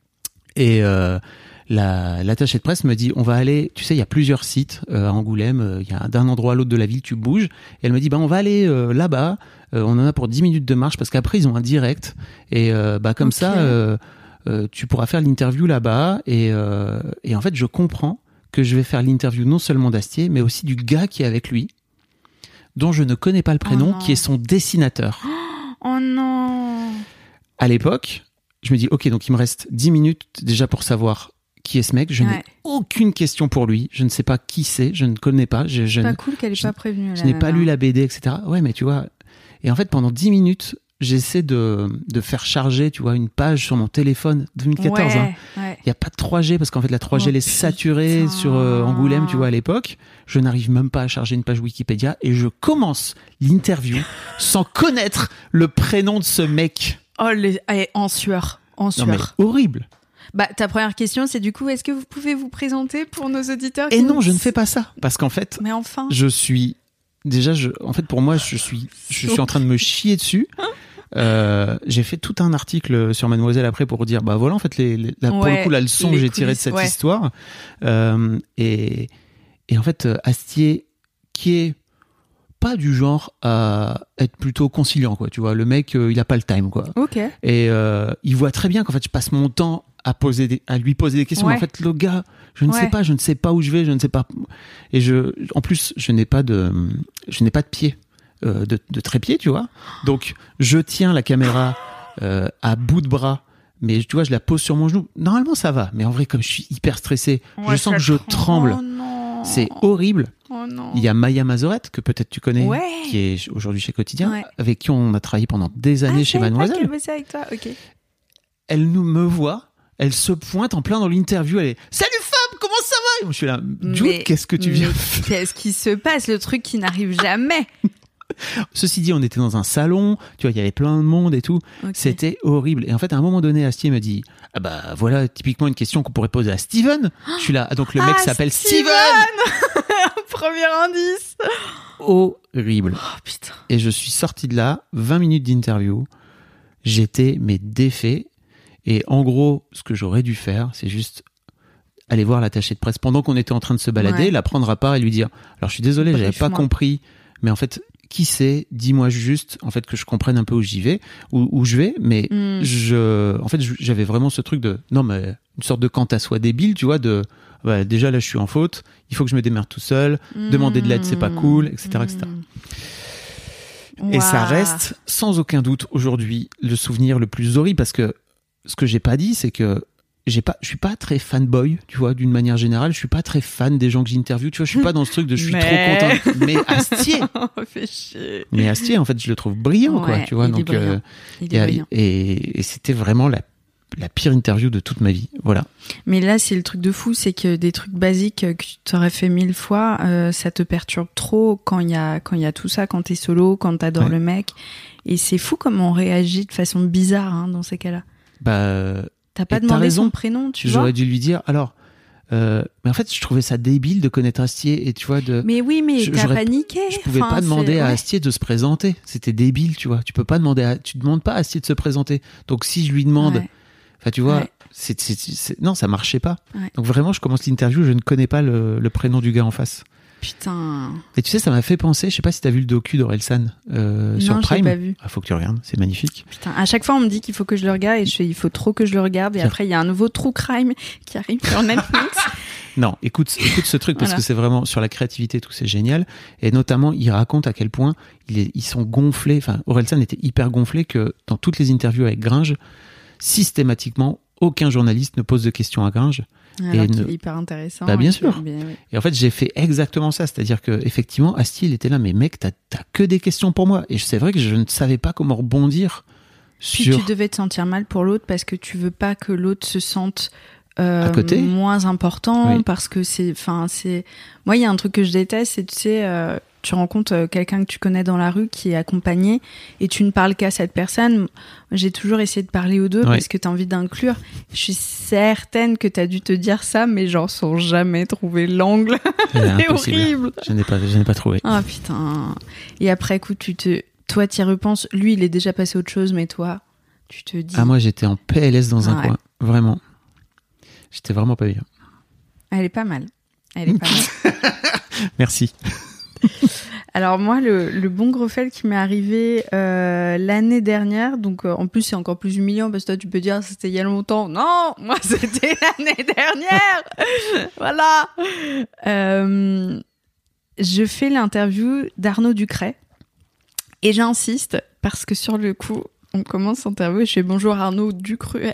Et euh, la, l'attaché de presse me dit, on va aller, tu sais, il y a plusieurs sites euh, à Angoulême, euh, il y a d'un endroit à l'autre de la ville, tu bouges. Et elle me dit, bah on va aller euh, là-bas, euh, on en a pour dix minutes de marche, parce qu'après ils ont un direct. Et euh, bah comme Ok. ça, euh, euh, tu pourras faire l'interview là-bas. Et, euh, et en fait, je comprends que je vais faire l'interview non seulement d'Astier, mais aussi du gars qui est avec lui, dont je ne connais pas le prénom, non. qui est son dessinateur. Oh non. À l'époque, je me dis, ok, donc il me reste dix minutes déjà pour savoir qui est ce mec. Je Ouais. n'ai aucune question pour lui. Je ne sais pas qui c'est. Je ne connais pas. Je, je, Pas ne- cool qu'elle ait je- pas prévenu. je la n'ai pas nana. lu la B D, et cetera. Ouais, mais tu vois. Et en fait, pendant dix minutes, j'essaie de, de faire charger, tu vois, une page sur mon téléphone. deux mille quatorze, hein. Ouais, ouais. Il n'y a pas de trois G parce qu'en fait la trois G Oh, elle est saturée putain. sur euh, Angoulême, tu vois, à l'époque. Je n'arrive même pas à charger une page Wikipédia et je commence l'interview sans connaître le prénom de ce mec. Oh, les... eh, en sueur. En Non mais sueur. horrible. Bah, ta première question, c'est du coup, est-ce que vous pouvez vous présenter pour nos auditeurs Et qui non, nous- je ne fais pas ça parce qu'en fait, Mais enfin. je suis déjà je en fait pour moi, je suis je suis en train de me chier dessus. Euh, j'ai fait tout un article sur Mademoiselle après pour dire bah voilà en fait les, les- la, pour Ouais, le coup la leçon que les j'ai tirée de coulisses, cette ouais. histoire euh, et et en fait euh, Astier qui est pas du genre à être plutôt conciliant quoi, tu vois, le mec euh, il a pas le time quoi Ok. et euh, il voit très bien qu'en fait je passe mon temps à poser des, à lui poser des questions Ouais. mais en fait le gars je ne Ouais. sais pas je ne sais pas où je vais je ne sais pas et je en plus je n'ai pas de je n'ai pas de pied euh, de, de trépied tu vois donc je tiens la caméra euh, à bout de bras mais tu vois je la pose sur mon genou normalement ça va mais en vrai comme je suis hyper stressé je Ouais, sens ça que je tremble. tremble Oh non. C'est horrible. Oh non. Il y a Maya Mazorette, que peut-être tu connais, Ouais. qui est aujourd'hui chez Quotidien, Ouais. avec qui on a travaillé pendant des années ah, chez je savais pas Mademoiselle. qu'elle bossait avec toi. Ok. Elle nous me voit, elle se pointe en plein dans l'interview, elle est « Salut femme, comment ça va ?» Et moi, je suis là « Jude, Mais- qu'est-ce que tu viens mais faire ?» Qu'est-ce qui se passe? Le truc qui n'arrive jamais. Ceci dit, on était dans un salon, tu vois, il y avait plein de monde et tout. Ok. C'était horrible. Et en fait, à un moment donné, Astier m'a dit « Ah bah voilà, typiquement une question qu'on pourrait poser à Steven. » Je suis là, ah, donc le mec Ah, s'appelle Steven Steven. Premier indice. Horrible. Oh putain. Et je suis sorti de là, vingt minutes d'interview. J'étais, mais défait. Et en gros, ce que j'aurais dû faire, c'est juste aller voir l'attaché de presse pendant qu'on était en train de se balader, Ouais. la prendre à part et lui dire « Alors, je suis désolé, j'avais pas Brief-moi. compris, mais en fait, qui c'est ? Dis-moi juste, en fait, que je comprenne un peu où j'y vais, où, où je vais. » Mais Mm. je, en fait, je- j'avais vraiment ce truc de non, mais une sorte de quant à soi débile, tu vois, de bah, déjà là, je suis en faute, il faut que je me démerde tout seul, demander de l'aide, c'est pas cool, et cetera, et cetera. Mm. Et ça Waouh. reste, sans aucun doute, aujourd'hui, le souvenir le plus horrible, parce que ce que j'ai pas dit, c'est que j'ai pas, je suis pas très fanboy, tu vois, d'une manière générale. Je suis pas très fan des gens que j'interviewe, tu vois. Je suis pas dans ce truc de je suis Mais- trop content. Mais Astier, Oh, fait chier. mais Astier, en fait, je le trouve brillant, quoi, Ouais, tu vois. il est Donc, brillant. Il et, est brillant. et, et c'était vraiment la, la pire interview de toute ma vie. Voilà. Mais là, c'est le truc de fou, c'est que des trucs basiques que tu t'aurais fait mille fois, euh, ça te perturbe trop quand il y a quand il y a tout ça, quand t'es solo, quand t'adores Ouais. le mec. Et c'est fou comment on réagit de façon bizarre hein, dans ces cas-là. Bah, T'as pas Et t'as demandé raison. son prénom, tu vois. j'aurais dû lui dire, alors, euh, mais en fait, je trouvais ça débile de connaître Astier et tu vois, de. Mais oui, mais Je- t'as j'aurais- paniqué. Je pouvais Enfin, pas demander c'est- à ouais. Astier de se présenter. C'était débile, tu vois. Tu peux pas demander à, tu demandes pas à Astier de se présenter. Donc si je lui demande, Ouais. enfin tu vois, Ouais. c'est, c'est, c'est- non, ça marchait pas. Ouais. Donc vraiment, je commence l'interview, je ne connais pas le, le prénom du gars en face. Putain. Et tu sais, ça m'a fait penser, je sais pas si t'as vu le docu d'Orelsan euh, sur Non, je l'ai Prime. pas vu. Ah, faut que tu regardes, c'est magnifique. Putain, à chaque fois on me dit qu'il faut que je le regarde et je fais il faut trop que je le regarde et Tiens. après il y a un nouveau True Crime qui arrive sur Netflix. Non, écoute, écoute ce truc parce Voilà. que c'est vraiment sur la créativité et tout, c'est génial. Et notamment, il raconte à quel point il est- ils sont gonflés. Enfin, Orelsan était hyper gonflé que dans toutes les interviews avec Gringe, systématiquement, aucun journaliste ne pose de questions à Gringe. Alors Et qu'il ne- est hyper intéressant. Bah, bien et sûr. que- bien, oui. Et en fait, j'ai fait exactement ça. C'est-à-dire que effectivement, Astier, il était là, mais mec, t'as, t'as que des questions pour moi. Et c'est vrai que je ne savais pas comment rebondir Puis sur. tu devais te sentir mal pour l'autre parce que tu veux pas que l'autre se sente euh, À côté. moins important Oui. parce que c'est, enfin c'est, moi il y a un truc que je déteste, c'est tu sais, euh, tu rencontres euh, quelqu'un que tu connais dans la rue qui est accompagné et tu ne parles qu'à cette personne. J'ai toujours essayé de parler aux deux Ouais. parce que t'as envie d'inclure. Je suis certaine que t'as dû te dire ça, mais genre sans jamais trouver l'angle. C'est C'est impossible. horrible. Je n'ai pas, je n'ai pas trouvé. Ah putain. Et après, écoute, tu te, toi, t'y repenses. Lui, il est déjà passé autre chose, mais toi, tu te dis. Ah, moi, j'étais en P L S dans un Ouais. coin. Vraiment. J'étais vraiment pas bien. Elle est pas mal. Elle est pas mal. Merci. Alors moi, le, le bon gros fail qui m'est arrivé euh, l'année dernière, donc euh, en plus c'est encore plus humiliant parce que toi tu peux dire c'était il y a longtemps. Non, moi c'était l'année dernière. Voilà. Euh, je fais l'interview d'Arnaud Ducret et j'insiste parce que sur le coup, on commence l'interview et je fais bonjour Arnaud Ducruet.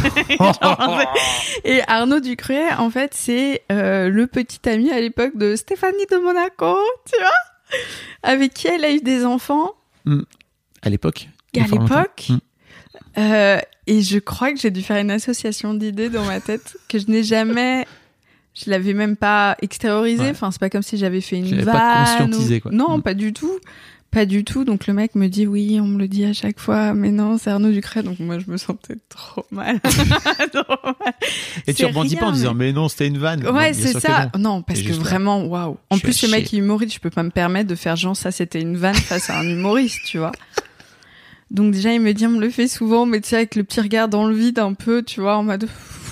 Et Arnaud Ducruet, en fait, c'est euh, le petit ami à l'époque de Stéphanie de Monaco, tu vois, avec qui elle a eu des enfants À l'époque. à il y a fort longtemps. l'époque. Mm. Euh, et je crois que j'ai dû faire une association d'idées dans ma tête que je n'ai jamais... Je l'avais même pas extériorisé. Ouais. Enfin, c'est pas comme si j'avais fait une Tu l'avais vanne. pas conscientisé, quoi. Non, Mm. pas du tout. Pas du tout. Donc le mec me dit oui, on me le dit à chaque fois, mais non, c'est Arnaud Ducret. Donc moi, je me sentais trop mal. Trop mal. Et tu C'est rebondis pas en rien, disant, mais non, c'était une vanne. Non, Ouais, bien c'est sûr que ça. non. Non, parce T'es que juste là. vraiment, waouh. En Je plus, suis le à mec chier. est humoriste, je peux pas me permettre de faire genre ça, c'était une vanne face à un humoriste, tu vois. Donc déjà, il me dit, on me le fait souvent, mais tu sais, avec le petit regard dans le vide un peu, tu vois, en mode...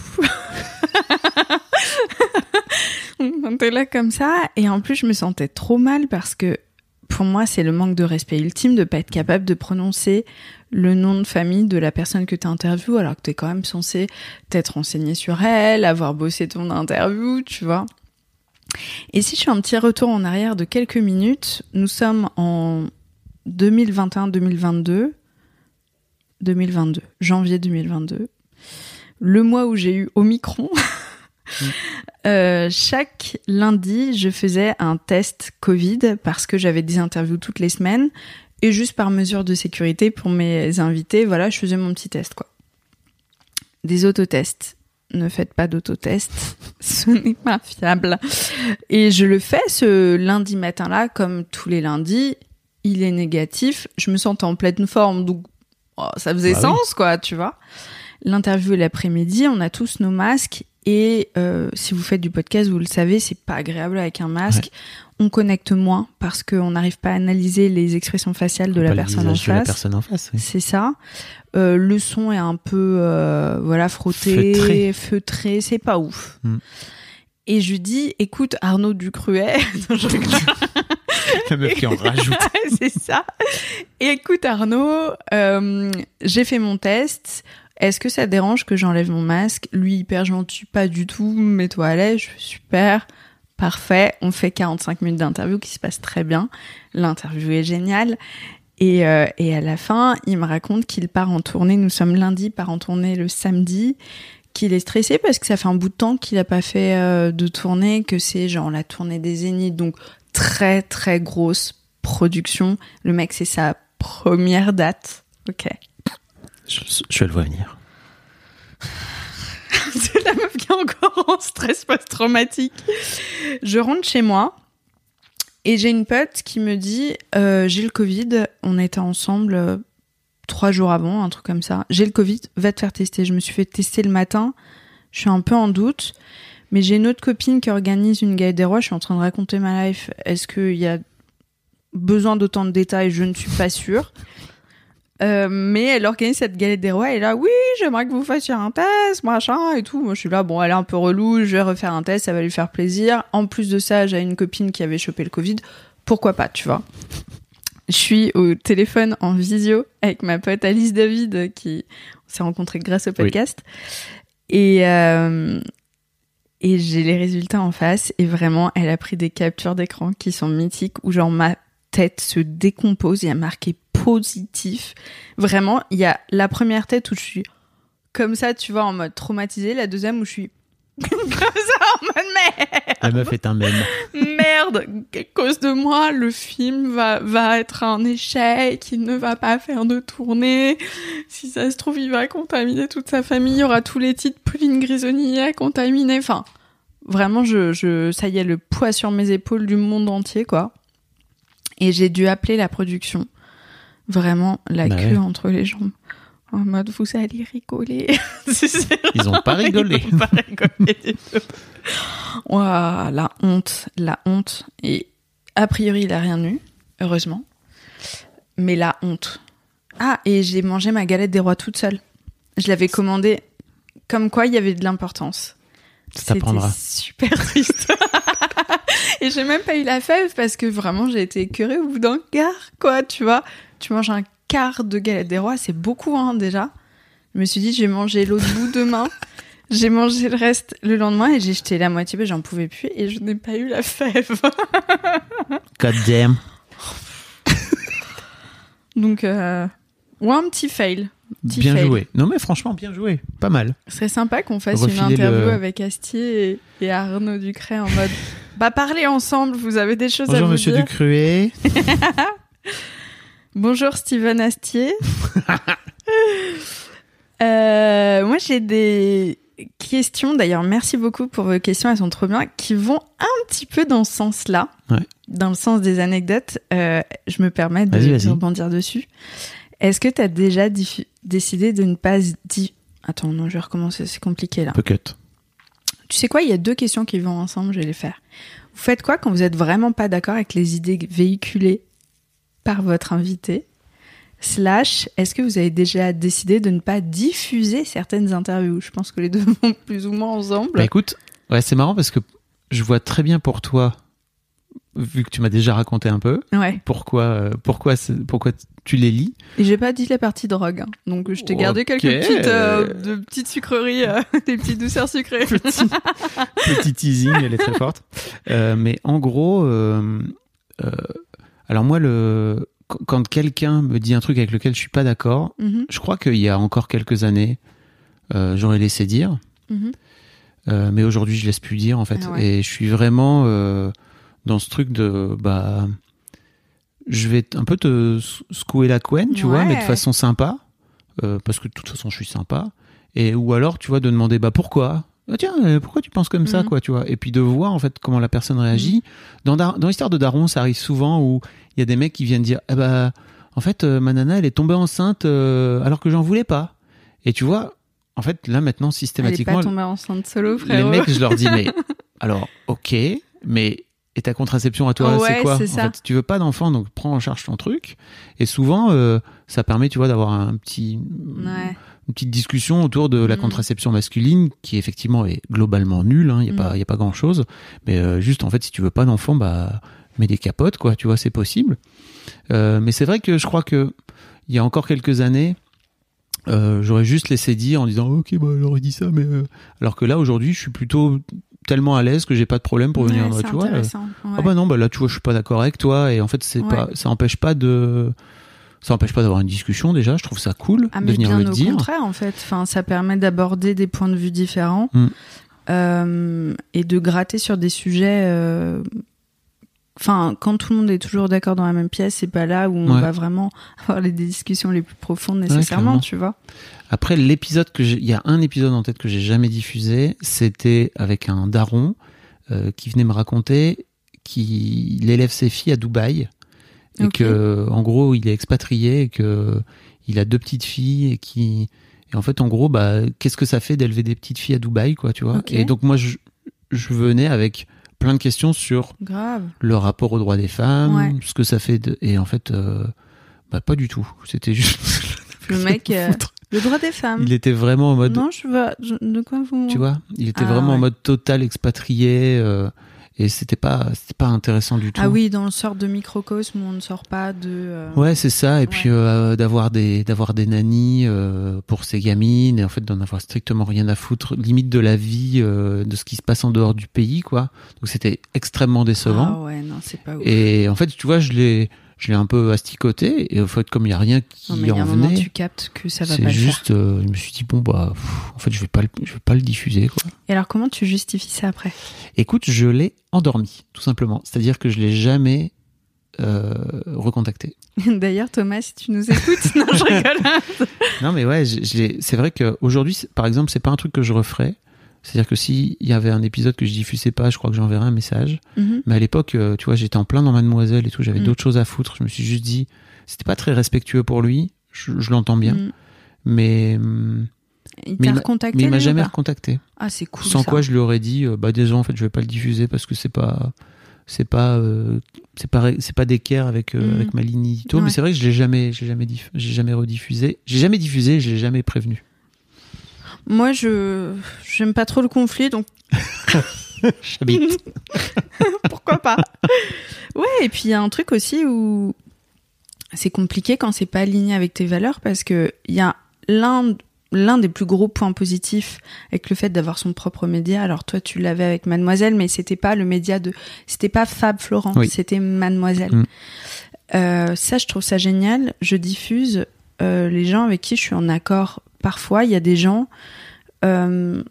On était là comme ça, et en plus, je me sentais trop mal parce que pour moi, c'est le manque de respect ultime de pas être capable de prononcer le nom de famille de la personne que tu interviews, alors que tu es quand même censé t'être renseigné sur elle, avoir bossé ton interview, tu vois. Et si je fais un petit retour en arrière de quelques minutes, nous sommes en deux mille vingt et un deux mille vingt-deux, deux mille vingt-deux, janvier deux mille vingt-deux, le mois où j'ai eu Omicron. Euh, chaque lundi, je faisais un test Covid parce que j'avais des interviews toutes les semaines et juste par mesure de sécurité pour mes invités, voilà, je faisais mon petit test, quoi. Des autotests. Ne faites pas d'autotest, ce n'est pas fiable. Et je le fais ce lundi matin-là, comme tous les lundis. Il est négatif. Je me sentais en pleine forme, donc oh, ça faisait bah sens, oui. quoi, tu vois. L'interview est l'après-midi, on a tous nos masques. Et euh, si vous faites du podcast, vous le savez, c'est pas agréable avec un masque. Ouais. On connecte moins parce qu'on n'arrive pas à analyser les expressions faciales de la personne en face. De la personne en face, oui. C'est ça. Euh, le son est un peu euh, voilà frotté, feutré, feutré, c'est pas ouf. Mm. Et je lui dis, écoute Arnaud Ducruet, la meuf qui en rajoute. C'est ça. Et écoute Arnaud, euh, j'ai fait mon test. Est-ce que ça te dérange que j'enlève mon masque ? Lui, hyper gentil, pas du tout. Mets-toi à l'aise, je suis super. Parfait. On fait quarante-cinq minutes d'interview qui se passe très bien. L'interview est géniale. Et, euh, et à la fin, il me raconte qu'il part en tournée. Nous sommes lundi, il part en tournée le samedi. Qu'il est stressé parce que ça fait un bout de temps qu'il n'a pas fait euh, de tournée, que c'est genre la tournée des Zéniths. Donc, très, très grosse production. Le mec, c'est sa première date. Ok. Je, je le vois venir. C'est la meuf qui est encore en stress post-traumatique. Je rentre chez moi et j'ai une pote qui me dit euh, j'ai le Covid, on était ensemble euh, trois jours avant, un truc comme ça. J'ai le Covid, va te faire tester. Je me suis fait tester le matin, je suis un peu en doute, mais j'ai une autre copine qui organise une galette des rois, je suis en train de raconter ma life. Est-ce qu'il y a besoin d'autant de détails ? Je ne suis pas sûre. Euh, mais elle organise cette galette des rois et là, oui, j'aimerais que vous fassiez un test, machin et tout. Moi, je suis là, bon, elle est un peu relou, je vais refaire un test, ça va lui faire plaisir. En plus de ça, j'ai une copine qui avait chopé le Covid. Pourquoi pas, tu vois. Je suis au téléphone en visio avec ma pote Alice David qui on s'est rencontrés grâce au podcast. Oui. Et, euh, et j'ai les résultats en face et vraiment, elle a pris des captures d'écran qui sont mythiques où genre ma tête se décompose, il y a marqué positif. Vraiment, il y a la première tête où je suis comme ça, tu vois, en mode traumatisée. La deuxième où je suis comme ça, en mode merde. La meuf est un mème. Merde, à cause de moi, le film va, va être un échec, il ne va pas faire de tournée. Si ça se trouve, il va contaminer toute sa famille. Il y aura tous les titres Pauline Grisoni à contaminer. Enfin, vraiment, je, je, ça y est, le poids sur mes épaules du monde entier, quoi. Et j'ai dû appeler la production. Vraiment, la bah queue ouais. entre les jambes. En mode, vous allez rigoler. Ils ont pas rigolé. Ils ont pas rigolé du tout. Ouah, la honte, la honte. Et a priori, il a rien eu, heureusement. Mais la honte. Ah, et j'ai mangé ma galette des rois toute seule. Je l'avais commandée comme quoi il y avait de l'importance. Ça t'apprendra. C'était super triste. Et j'ai même pas eu la fève parce que vraiment j'ai été écœurée au bout d'un quart, quoi, tu vois. Tu manges un quart de galette des rois, c'est beaucoup, hein, déjà. Je me suis dit, je vais manger l'autre bout demain. J'ai mangé le reste le lendemain et j'ai jeté la moitié, mais j'en pouvais plus et je n'ai pas eu la fève. God damn. Donc, euh, ou un petit fail. Petit bien fail. joué. Non mais franchement, bien joué. Pas mal. Ce serait sympa qu'on fasse Refiler une interview le... avec Astier et, et Arnaud Ducruet en mode bah parlez ensemble, vous avez des choses Bonjour, à vous monsieur dire. Bonjour monsieur Ducruet. Bonjour Steven Astier. euh, moi j'ai des questions, d'ailleurs merci beaucoup pour vos questions, elles sont trop bien, qui vont un petit peu dans ce sens-là, ouais. dans le sens des anecdotes. Euh, je me permets de, vas-y, vas-y. de rebondir dessus. Est-ce que tu as déjà diffu- décidé de ne pas dire... Attends, non, je vais recommencer, c'est compliqué là. Peu cut. Tu sais quoi, il y a deux questions qui vont ensemble, je vais les faire. Vous faites quoi quand vous êtes vraiment pas d'accord avec les idées véhiculées par votre invité ? Slash, est-ce que vous avez déjà décidé de ne pas diffuser certaines interviews ? Je pense que les deux vont plus ou moins ensemble. Bah écoute, ouais, c'est marrant parce que je vois très bien pour toi, vu que tu m'as déjà raconté un peu, ouais. pourquoi, euh, pourquoi, pourquoi tu les lis. Et j'ai pas dit la partie drogue, hein. Donc je t'ai gardé okay. quelques petites, euh, de petites sucreries, euh, des petites douceurs sucrées. Petit, petit teasing, elle est très forte. Euh, mais en gros, euh, euh, alors moi, le, quand quelqu'un me dit un truc avec lequel je suis pas d'accord, mm-hmm. je crois qu'il y a encore quelques années, euh, j'aurais laissé dire. Mm-hmm. Euh, mais aujourd'hui, je laisse plus dire, en fait. Ah ouais. Et je suis vraiment euh, dans ce truc de... bah, je vais un peu te secouer la couenne, tu Ouais. vois, mais de façon sympa. Euh, parce que de toute façon, je suis sympa. Et, ou alors, tu vois, de demander, bah pourquoi ah, tiens, euh, pourquoi tu penses comme ça, Mhm. quoi, tu vois. Et puis de voir, en fait, comment la personne réagit. Dans, Dar- dans l'histoire de Daron, ça arrive souvent où il y a des mecs qui viennent dire, eh bah, en fait, euh, ma nana, elle est tombée enceinte euh, alors que j'en voulais pas. Et tu vois, en fait, là, maintenant, Elle est systématiquement, pas tombée enceinte solo, les frérot. mecs, je leur dis, mais alors, ok, mais et ta contraception à toi, Ouais, c'est quoi c'est en ça. fait, tu veux pas d'enfant, donc prends en charge ton truc. Et souvent, euh, ça permet, tu vois, d'avoir un petit, Ouais. une petite discussion autour de la Mm. contraception masculine, qui effectivement est globalement nulle. Il hein, y a Mm. pas, il y a pas grand chose. Mais euh, juste, en fait, si tu veux pas d'enfant, bah, mets des capotes, quoi. Tu vois, c'est possible. Euh, mais c'est vrai que je crois que il y a encore quelques années. Euh, j'aurais juste laissé dire en disant ok bah elle aurait dit ça mais euh... alors que là aujourd'hui je suis plutôt tellement à l'aise que j'ai pas de problème pour venir Ouais, bah, c'est tu vois euh, intéressant. Ouais. ah bah non bah là tu vois je suis pas d'accord avec toi et en fait c'est Ouais. pas ça empêche pas de ça empêche pas d'avoir une discussion déjà je trouve ça cool Ah, de mais venir bien le au dire contraire, en fait. Enfin, ça permet d'aborder des points de vue différents Mm. euh, et de gratter sur des sujets. euh, Enfin, quand tout le monde est toujours d'accord dans la même pièce, c'est pas là où on Ouais. va vraiment avoir les discussions les plus profondes nécessairement, clairement. tu vois. après l'épisode que j'ai il y a un épisode en tête que j'ai jamais diffusé c'était avec un daron euh, qui venait me raconter qu'il élève ses filles à Dubaï et Ok. que en gros il est expatrié et que il a deux petites filles et qui et en fait en gros bah qu'est-ce que ça fait d'élever des petites filles à Dubaï quoi tu vois Ok. et donc moi je, je venais avec plein de questions sur Grave. le rapport aux droits des femmes Ouais. ce que ça fait de, et en fait euh, bah pas du tout c'était juste Le mec, euh, foutre. le droit des femmes. il était vraiment en mode Non, je vois. je- De quoi vous. tu vois il était Ah, vraiment ouais. en mode total expatrié euh, et c'était pas c'était pas intéressant du tout. Ah oui, dans le sort de microcosme où on ne sort pas de. euh, Ouais, c'est ça. Et Ouais. puis euh, d'avoir des d'avoir des nannies euh, pour ces gamines et en fait d'en avoir strictement rien à foutre, limite de la vie, euh, de ce qui se passe en dehors du pays, quoi. Donc c'était extrêmement décevant. Ah ouais, non, c'est pas ouf. Et en fait, tu vois, je l'ai je l'ai un peu asticoté et en fait comme il y a rien qui Non, mais il y a en un moment, venait, tu captes que ça va c'est pas le faire. juste, euh, je me suis dit bon bah, pff, en fait je vais pas le, je vais pas le diffuser, quoi. Et alors, comment tu justifies ça après? Écoute, je l'ai endormi, tout simplement. C'est-à-dire que je l'ai jamais euh, recontacté. D'ailleurs, Thomas, si tu nous écoutes, non, je rigole. Non, mais ouais, je, je l'ai- c'est vrai qu'aujourd'hui, c'est- par exemple, c'est pas un truc que je referais. C'est-à-dire que s'il y avait un épisode que je diffusais pas, je crois que j'enverrais un message. Mhm. Mais à l'époque, euh, tu vois, j'étais en plein dans Mademoiselle et tout, j'avais Mm. d'autres choses à foutre. Je me suis juste dit, c'était pas très respectueux pour lui, je, je l'entends bien. Mhm. Mais, hum, Il mais t'a il m'a- recontacté mais il m'a lui, ou jamais pas recontacté. Ah, c'est cool. Sans ça. quoi je lui aurais dit, euh, bah désolé, en fait, je vais pas le diffuser parce que c'est pas, c'est pas, euh, c'est pas, ré- c'est pas d'équerre avec euh, Mhm. avec ma ligne édito. Ouais. Mais c'est vrai que je l'ai jamais, j'ai jamais, diff- j'ai jamais rediffusé, j'ai jamais diffusé, je l'ai jamais prévenu. Moi, je j'aime pas trop le conflit, donc J'habite. pourquoi pas. Ouais, et puis il y a un truc aussi où c'est compliqué quand c'est pas aligné avec tes valeurs parce que il y a l'un l'un des plus gros points positifs avec le fait d'avoir son propre média. Alors toi, tu l'avais avec Mademoiselle, mais c'était pas le média de, c'était pas Fab Florent, Oui. c'était Mademoiselle. Mm. Euh, ça, je trouve ça génial. Je diffuse euh, les gens avec qui je suis en accord. Parfois, il y a des gens, euh,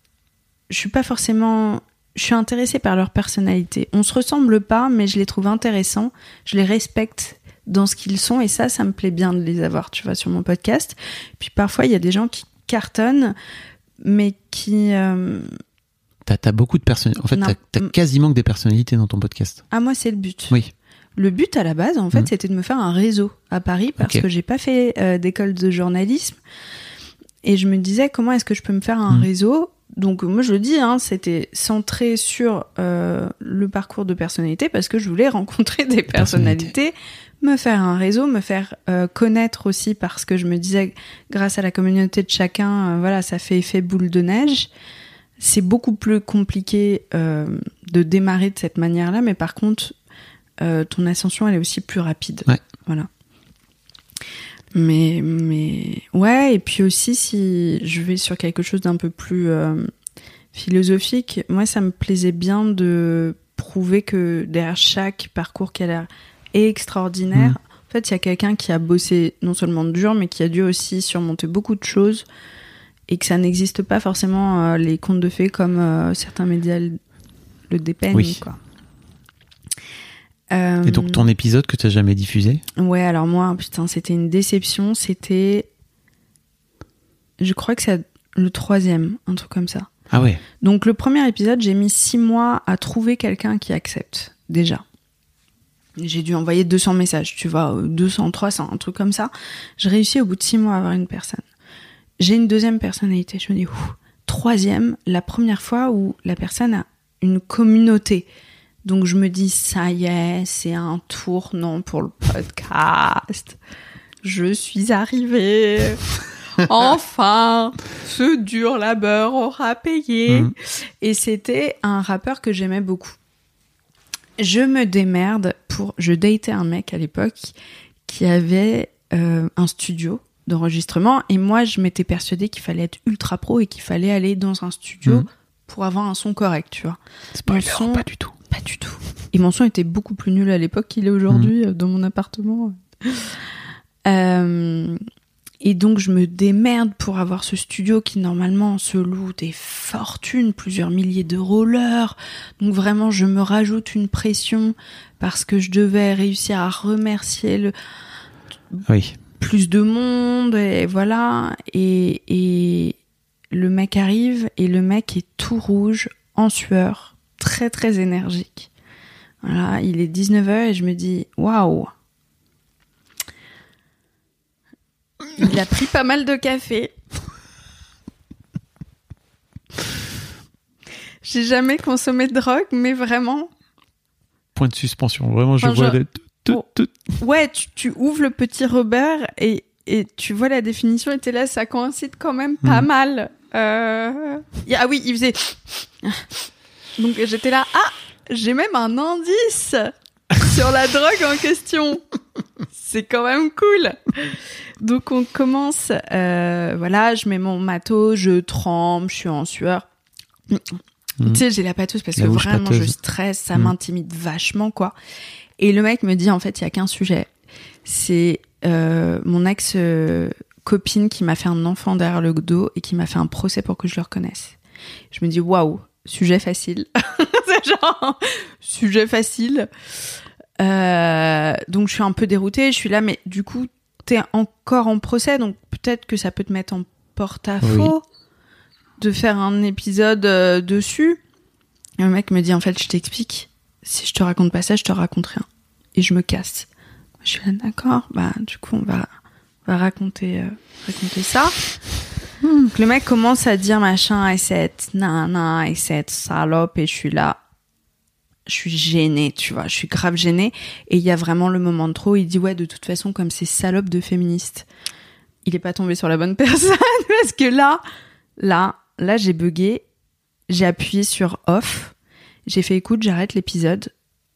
je suis pas forcément, je suis intéressée par leur personnalité. On se ressemble pas, mais je les trouve intéressants. Je les respecte dans ce qu'ils sont et ça, ça me plaît bien de les avoir, tu vois, sur mon podcast. Puis parfois, il y a des gens qui cartonnent, mais qui... euh, T'as, t'as beaucoup de personnalités. En fait, Non. t'as, t'as quasiment que des personnalités dans ton podcast. Ah, moi, c'est le but. Oui. Le but, à la base, en fait, Mm. c'était de me faire un réseau à Paris parce Ok. que j'ai pas fait euh, d'école de journalisme. Et je me disais, comment est-ce que je peux me faire un Mm. réseau? Donc, moi, je le dis, hein, c'était centré sur euh, le parcours de personnalité parce que je voulais rencontrer des personnalités, me faire un réseau, me faire euh, connaître aussi parce que je me disais, grâce à la communauté de chacun, euh, voilà, ça fait effet boule de neige. C'est beaucoup plus compliqué euh, de démarrer de cette manière-là, mais par contre, euh, ton ascension, elle est aussi plus rapide. Ouais. Voilà. Mais, mais ouais, et puis aussi, si je vais sur quelque chose d'un peu plus euh, philosophique, moi, ça me plaisait bien de prouver que derrière chaque parcours qui a l'air extraordinaire, Mmh. en fait, il y a quelqu'un qui a bossé non seulement dur, mais qui a dû aussi surmonter beaucoup de choses et que ça n'existe pas forcément euh, les contes de fées comme euh, certains médias le, le dépeignent. Oui. Quoi. Euh, Et donc ton épisode que tu n'as jamais diffusé ? Ouais, alors moi, putain, c'était une déception. C'était, je crois que c'est le troisième, un truc comme ça. Ah ouais. Donc le premier épisode, j'ai mis six mois à trouver quelqu'un qui accepte, déjà. J'ai dû envoyer deux cents messages, tu vois, deux cents, trois cents, un truc comme ça. J'ai réussi au bout de six mois à avoir une personne. J'ai une deuxième personnalité, je me dis, ouf. Troisième, la première fois où la personne a une communauté. Donc je me dis, ça y est, c'est un tournant pour le podcast. Je suis arrivée. Enfin, ce dur labeur aura payé. Mmh. Et c'était un rappeur que j'aimais beaucoup. Je me démerde pour... Je datais un mec à l'époque qui avait euh, un studio d'enregistrement. Et moi, je m'étais persuadée qu'il fallait être ultra pro et qu'il fallait aller dans un studio mmh. pour avoir un son correct, tu vois. Spoiler, son... pas du tout. Pas du tout. Et mon son était beaucoup plus nul à l'époque qu'il est aujourd'hui mmh. dans mon appartement. Euh... Et donc, je me démerde pour avoir ce studio qui, normalement, se loue des fortunes, plusieurs milliers d'euros l'heure. Donc, vraiment, je me rajoute une pression parce que je devais réussir à remercier le... Oui. plus de monde, et voilà. Et, et le mec arrive, et le mec est tout rouge, en sueur, très, très énergique. Voilà, il est dix-neuf heures, et je me dis, waouh! Il a pris pas mal de café. J'ai jamais consommé de drogue, mais vraiment... Point de suspension. Vraiment, je enfin, vois... Je... Des... Oh. Ouais, tu, tu ouvres le petit Robert et, et tu vois la définition et t'es là, ça coïncide quand même pas mmh. mal. Euh... Ah oui, il faisait... Donc j'étais là, ah, j'ai même un indice sur la drogue en question. C'est quand même cool. Donc on commence, euh, voilà, je mets mon matos, je tremble, je suis en sueur. Mmh. Tu sais, j'ai la patouse parce la que vraiment pâteuse. Je stresse, ça mmh. m'intimide vachement, quoi. Et le mec me dit, en fait, il y a qu'un sujet. C'est euh, mon ex-copine qui m'a fait un enfant derrière le dos et qui m'a fait un procès pour que je le reconnaisse. Je me dis, waouh, sujet facile. C'est genre, sujet facile. Euh, donc je suis un peu déroutée, je suis là, mais du coup t'es encore en procès, donc peut-être que ça peut te mettre en porte-à-faux oui. de faire un épisode euh, dessus. Et le mec me dit, en fait, je t'explique, si je te raconte pas ça, je te raconte rien. Et je me casse. Je suis là, d'accord, bah du coup on va, on va raconter, euh, raconter ça. Donc le mec commence à dire machin, et cette nana, et cette salope, et je suis là. Je suis gênée, tu vois, je suis grave gênée. Et il y a vraiment le moment de trop, il dit, ouais, de toute façon, comme c'est salope de féministe, il est pas tombé sur la bonne personne, parce que là, là, là, j'ai bugué, j'ai appuyé sur off, j'ai fait, écoute, j'arrête l'épisode.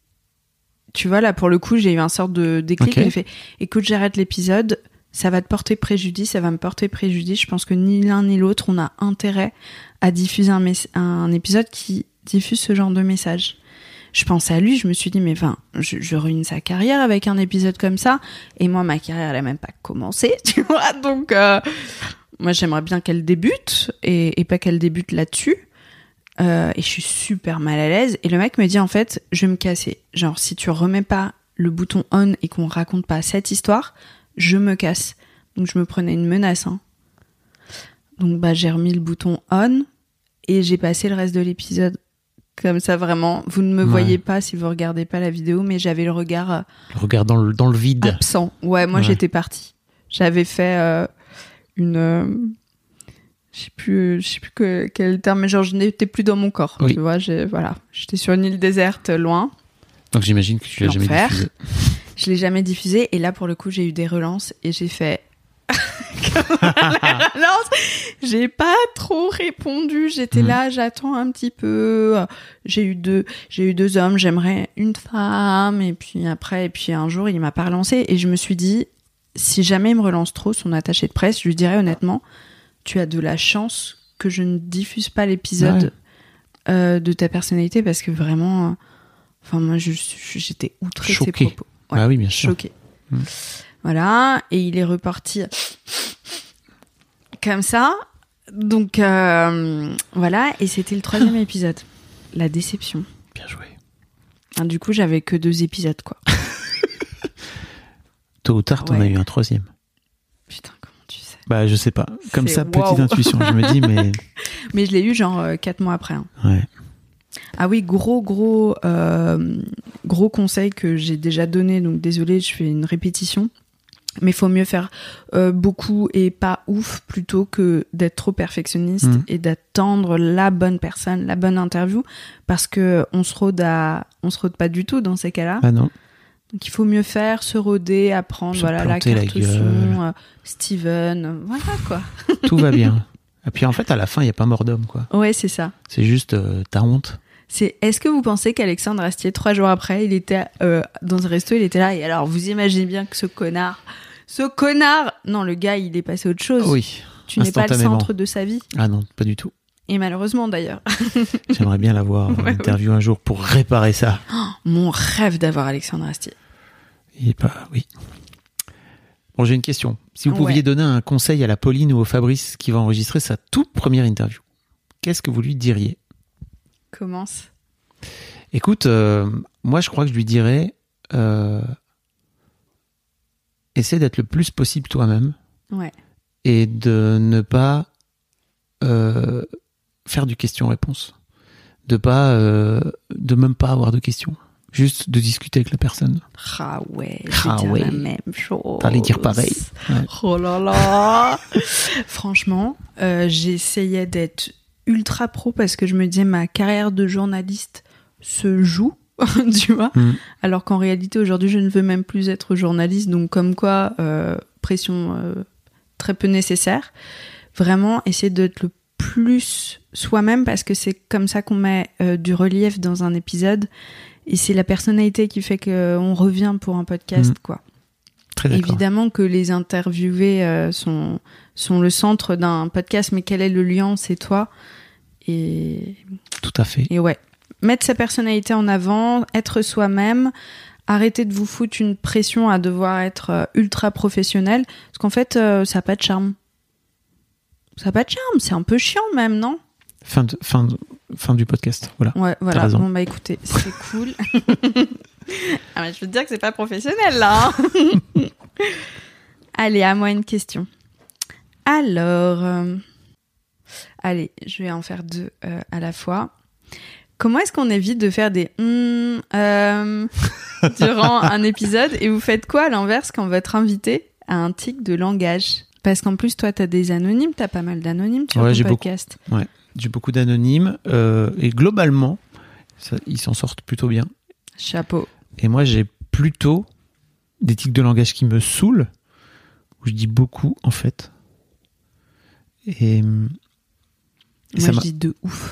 Tu vois, là, pour le coup, j'ai eu un sorte de déclic, okay. J'ai fait, écoute, j'arrête l'épisode, ça va te porter préjudice, ça va me porter préjudice, je pense que ni l'un ni l'autre, on a intérêt à diffuser un, mes- un épisode qui diffuse ce genre de message. Je pensais à lui, je me suis dit, mais enfin, je, je ruine sa carrière avec un épisode comme ça. Et moi, ma carrière, elle a même pas commencé, tu vois. Donc, euh, moi, j'aimerais bien qu'elle débute et, et pas qu'elle débute là-dessus. Euh, et je suis super mal à l'aise. Et le mec me dit, en fait, je vais me casser. Genre, si tu remets pas le bouton on et qu'on raconte pas cette histoire, je me casse. Donc, je me prenais une menace, hein. Donc, bah, j'ai remis le bouton on et j'ai passé le reste de l'épisode comme ça, vraiment. Vous ne me ouais. voyez pas si vous regardez pas la vidéo, mais j'avais le regard... Euh, le regard dans le, dans le vide. Absent. Ouais, moi, ouais. j'étais partie. J'avais fait euh, une... Euh, je sais plus, je sais plus que, quel terme, mais genre, je n'étais plus dans mon corps. Oui. Tu vois, j'ai, voilà. J'étais sur une île déserte, loin. Donc, j'imagine que tu l'as jamais diffusé. Je l'ai jamais diffusé. Et là, pour le coup, j'ai eu des relances et j'ai fait... relance, j'ai pas trop répondu, j'étais mmh. là, j'attends un petit peu, j'ai eu deux j'ai eu deux hommes, j'aimerais une femme, et puis après, et puis un jour il m'a pas relancé, et je me suis dit, si jamais il me relance trop, son attaché de presse, je lui dirais honnêtement, tu as de la chance que je ne diffuse pas l'épisode ouais. euh, de ta personnalité, parce que vraiment, enfin euh, moi je, je, j'étais outrée de ses propos. Ouais, ah oui, bien sûr. Choquée. Mmh. Voilà, et il est reparti comme ça. Donc, euh, voilà. Et c'était le troisième épisode. La déception. Bien joué. Enfin, du coup, j'avais que deux épisodes, quoi. Tôt ou tard, t'en Ouais. as eu un troisième. Putain, comment tu sais? Bah, je sais pas. Comme C'est ça, petite waouh. intuition. Je me dis, mais. Mais je l'ai eu genre euh, quatre mois après. Hein. Ouais. Ah oui, gros, gros, euh, gros conseil que j'ai déjà donné. Donc, désolé, je fais une répétition. Mais il faut mieux faire euh, beaucoup et pas ouf plutôt que d'être trop perfectionniste Mmh. et d'attendre la bonne personne, la bonne interview, parce que on se rôde à, on se rôde pas du tout dans ces cas-là. Ah non. Donc il faut mieux faire, se rôder, apprendre, Se voilà, la planter la carte gueule. son, euh, Steven, euh, voilà quoi. Tout va bien. Et puis en fait, à la fin, il n'y a pas mort d'homme, quoi. Ouais, c'est ça. C'est juste, euh, t'as honte. C'est, est-ce que vous pensez qu'Alexandre Astier, trois jours après, il était euh, dans un resto, il était là, et alors vous imaginez bien que ce connard, ce connard, non, le gars, il est passé à autre chose. Oui. Tu n'es pas le instantanément. centre de sa vie. Ah non, pas du tout. Et malheureusement d'ailleurs. J'aimerais bien l'avoir en Ouais, interview un jour pour réparer ça. Mon rêve d'avoir Alexandre Astier. Il est pas, oui. Bon, j'ai une question. Si vous Ouais. pouviez donner un conseil à la Pauline ou au Fabrice qui va enregistrer sa toute première interview, qu'est-ce que vous lui diriez ? Commence. Écoute, euh, moi je crois que je lui dirais euh, essaie d'être le plus possible toi-même Ouais. et de ne pas euh, faire du question-réponse. De pas, euh, de même pas avoir de questions. Juste de discuter avec la personne. Ah ouais, Ah je vais dire ouais. la même chose. T'allais dire pareil. Ouais. Oh là là. Franchement, euh, j'essayais d'être ultra pro parce que je me disais ma carrière de journaliste se joue, tu vois. Mm. Alors qu'en réalité, aujourd'hui, je ne veux même plus être journaliste. Donc, comme quoi, euh, pression euh, très peu nécessaire. Vraiment, essayer d'être le plus soi-même parce que c'est comme ça qu'on met euh, du relief dans un épisode. Et c'est la personnalité qui fait qu'on revient pour un podcast, Mm. quoi. Très d'accord. Évidemment que les interviewés euh, sont, sont le centre d'un podcast, mais quel est le lien, c'est toi. Et, Tout à fait. et ouais, mettre sa personnalité en avant, être soi-même, arrêter de vous foutre une pression à devoir être euh, ultra professionnel, parce qu'en fait, euh, ça n'a pas de charme. Ça n'a pas de charme, c'est un peu chiant même, non ? Fin, de, fin, de, fin du podcast. Voilà. Ouais, voilà. raison. Bon, bah écoutez, c'est cool. Ah, mais je peux te dire que c'est pas professionnel, là. hein. Allez, à moi une question. Alors, euh, allez, je vais en faire deux euh, à la fois. Comment est-ce qu'on évite de faire des hum, euh, durant un épisode et vous faites quoi à l'inverse quand votre invité a un tic de langage ? Parce qu'en plus, toi, t'as des anonymes, t'as pas mal d'anonymes sur Ouais, ton j'ai beaucoup. podcast. Ouais. J'ai beaucoup d'anonymes euh, et globalement, ça, ils s'en sortent plutôt bien. Chapeau. Et moi, j'ai plutôt des tics de langage qui me saoulent, où je dis beaucoup, en fait. Et, et Moi, ça je m'a... dis de ouf.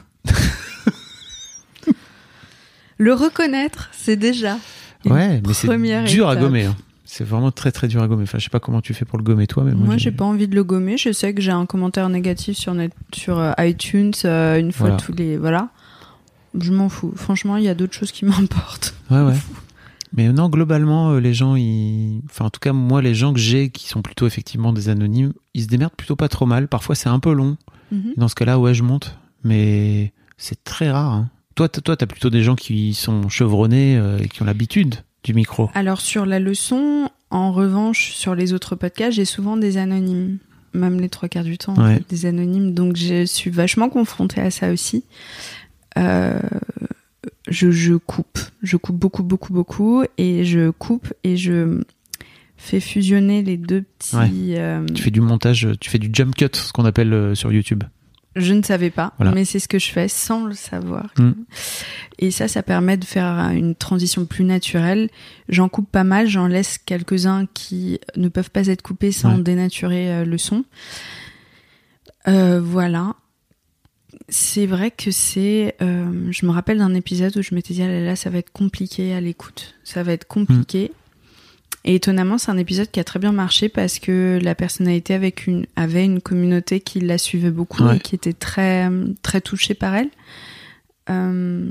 Le reconnaître, c'est déjà une Ouais, mais c'est première dur à étape. gommer. Hein. C'est vraiment très très dur à gommer. Enfin, je sais pas comment tu fais pour le gommer toi, mais moi, Moi, j'ai pas envie de le gommer. Je sais que j'ai un commentaire négatif sur, net, sur euh, iTunes euh, une fois Voilà. tous les... Voilà. Je m'en fous. Franchement, il y a d'autres choses qui m'importent. Ouais, ouais. Mais non, globalement, euh, les gens, ils... enfin, en tout cas, moi, les gens que j'ai qui sont plutôt effectivement des anonymes, ils se démerdent plutôt pas trop mal. Parfois, c'est un peu long. Mhm. Dans ce cas-là, ouais, je monte. Mais c'est très rare. Hein. Toi, t- toi, t'as plutôt des gens qui sont chevronnés euh, et qui ont l'habitude du micro. Alors, sur la leçon, en revanche, sur les autres podcasts, j'ai souvent des anonymes. Même les trois quarts du temps, Ouais. en fait, des anonymes. Donc, je suis vachement confrontée à ça aussi. Euh, je, je coupe. Je coupe beaucoup, beaucoup, beaucoup. Et je coupe et je fais fusionner les deux petits... Ouais. euh, Tu fais du montage, tu fais du jump cut, ce qu'on appelle euh, sur YouTube. Je ne savais pas, Voilà. mais c'est ce que je fais sans le savoir. Mm. Et ça, ça permet de faire une transition plus naturelle. J'en coupe pas mal, j'en laisse quelques-uns qui ne peuvent pas être coupés sans Ouais. dénaturer euh, le son. Euh, voilà. C'est vrai que c'est... euh, je me rappelle d'un épisode où je m'étais dit, ah là là, ça va être compliqué à l'écoute. Ça va être compliqué. Et étonnamment, c'est un épisode qui a très bien marché parce que la personnalité avec une, avait une communauté qui la suivait beaucoup Ouais. et qui était très, très touchée par elle. Euh...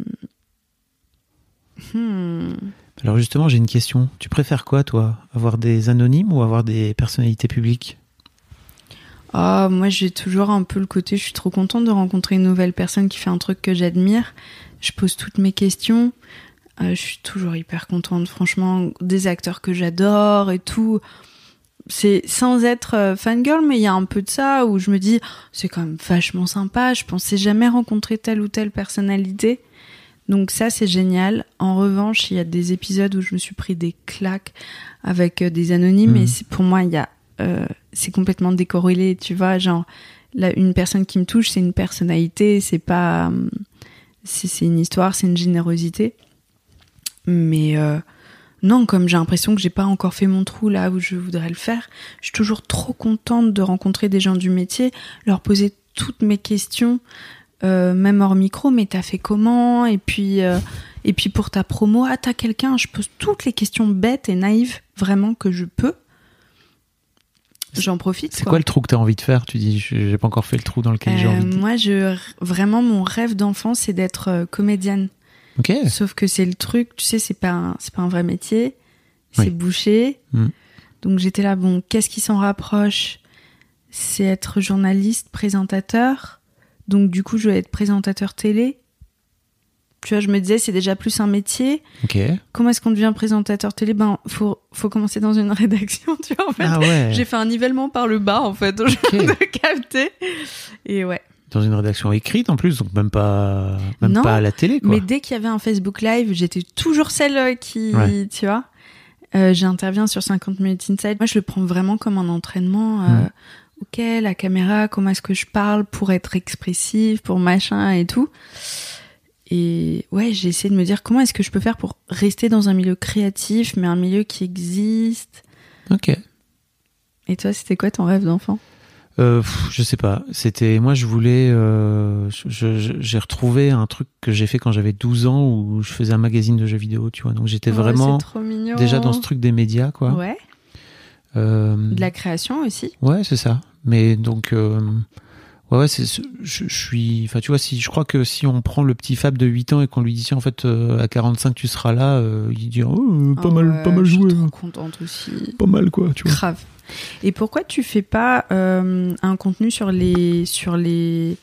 Hmm. Alors justement, j'ai une question. Tu préfères quoi, toi ? Avoir des anonymes ou avoir des personnalités publiques ? Oh, moi, j'ai toujours un peu le côté, je suis trop contente de rencontrer une nouvelle personne qui fait un truc que j'admire. Je pose toutes mes questions. Euh, je suis toujours hyper contente, franchement, des acteurs que j'adore et tout. C'est sans être euh, fangirl, mais il y a un peu de ça où je me dis, c'est quand même vachement sympa. Je pensais jamais rencontrer telle ou telle personnalité. Donc ça, c'est génial. En revanche, il y a des épisodes où je me suis pris des claques avec euh, des anonymes mmh. et c'est, pour moi, il y a Euh, c'est complètement décorrélé, tu vois, genre là, une personne qui me touche, c'est une personnalité, c'est pas c'est, c'est une histoire, c'est une générosité, mais euh, non, comme j'ai l'impression que j'ai pas encore fait mon trou là où je voudrais le faire, je suis toujours trop contente de rencontrer des gens du métier, leur poser toutes mes questions, euh, même hors micro, mais t'as fait comment, et puis euh, et puis pour ta promo, ah t'as quelqu'un, je pose toutes les questions bêtes et naïves vraiment que je peux. J'en profite. C'est quoi. quoi le trou que t'as envie de faire? Tu dis, j'ai pas encore fait le trou dans lequel euh, j'ai envie de... Moi, je, vraiment, mon rêve d'enfant, c'est d'être euh, comédienne. Ok. Sauf que c'est le truc, tu sais, c'est pas un, c'est pas un vrai métier. C'est oui. bouché. Mm. Donc j'étais là, bon, qu'est-ce qui s'en rapproche? C'est être journaliste, présentateur. Donc du coup, je vais être présentateur télé. Tu vois, je me disais, c'est déjà plus un métier. Ok. Comment est-ce qu'on devient présentateur télé? Ben, faut, faut commencer dans une rédaction, tu vois, en fait. Ah ouais. J'ai fait un nivellement par le bas, en fait, okay. Je viens de capter. Et ouais. Dans une rédaction écrite, en plus, donc même pas, même non, pas à la télé, quoi. Mais dès qu'il y avait un Facebook Live, j'étais toujours celle qui, ouais. tu vois, euh, j'interviens sur cinquante minutes Inside. Moi, je le prends vraiment comme un entraînement. Euh, mmh. Ok, la caméra, comment est-ce que je parle pour être expressive, pour machin et tout. Et ouais, j'ai essayé de me dire comment est-ce que je peux faire pour rester dans un milieu créatif, mais un milieu qui existe. Ok. Et toi, c'était quoi ton rêve d'enfant? euh, pff, Je sais pas. C'était moi, je voulais. Euh, je, je, j'ai retrouvé un truc que j'ai fait quand j'avais douze ans où je faisais un magazine de jeux vidéo, tu vois. Donc j'étais oh, vraiment c'est trop mignon. Déjà dans ce truc des médias, quoi. Ouais. Euh, de la création aussi. Ouais, c'est ça. Mais donc. Euh, Ouais, ouais, c'est, je, je suis, enfin, tu vois, si, je crois que si on prend le petit Fab de huit ans et qu'on lui dit, tiens, en fait, euh, à quarante-cinq, tu seras là, euh, il dit, oh, pas oh mal, ouais, pas mal joué. Je suis trop contente aussi. Pas mal, quoi, tu vois. Grave. Et pourquoi tu fais pas, euh, un contenu sur les, sur les,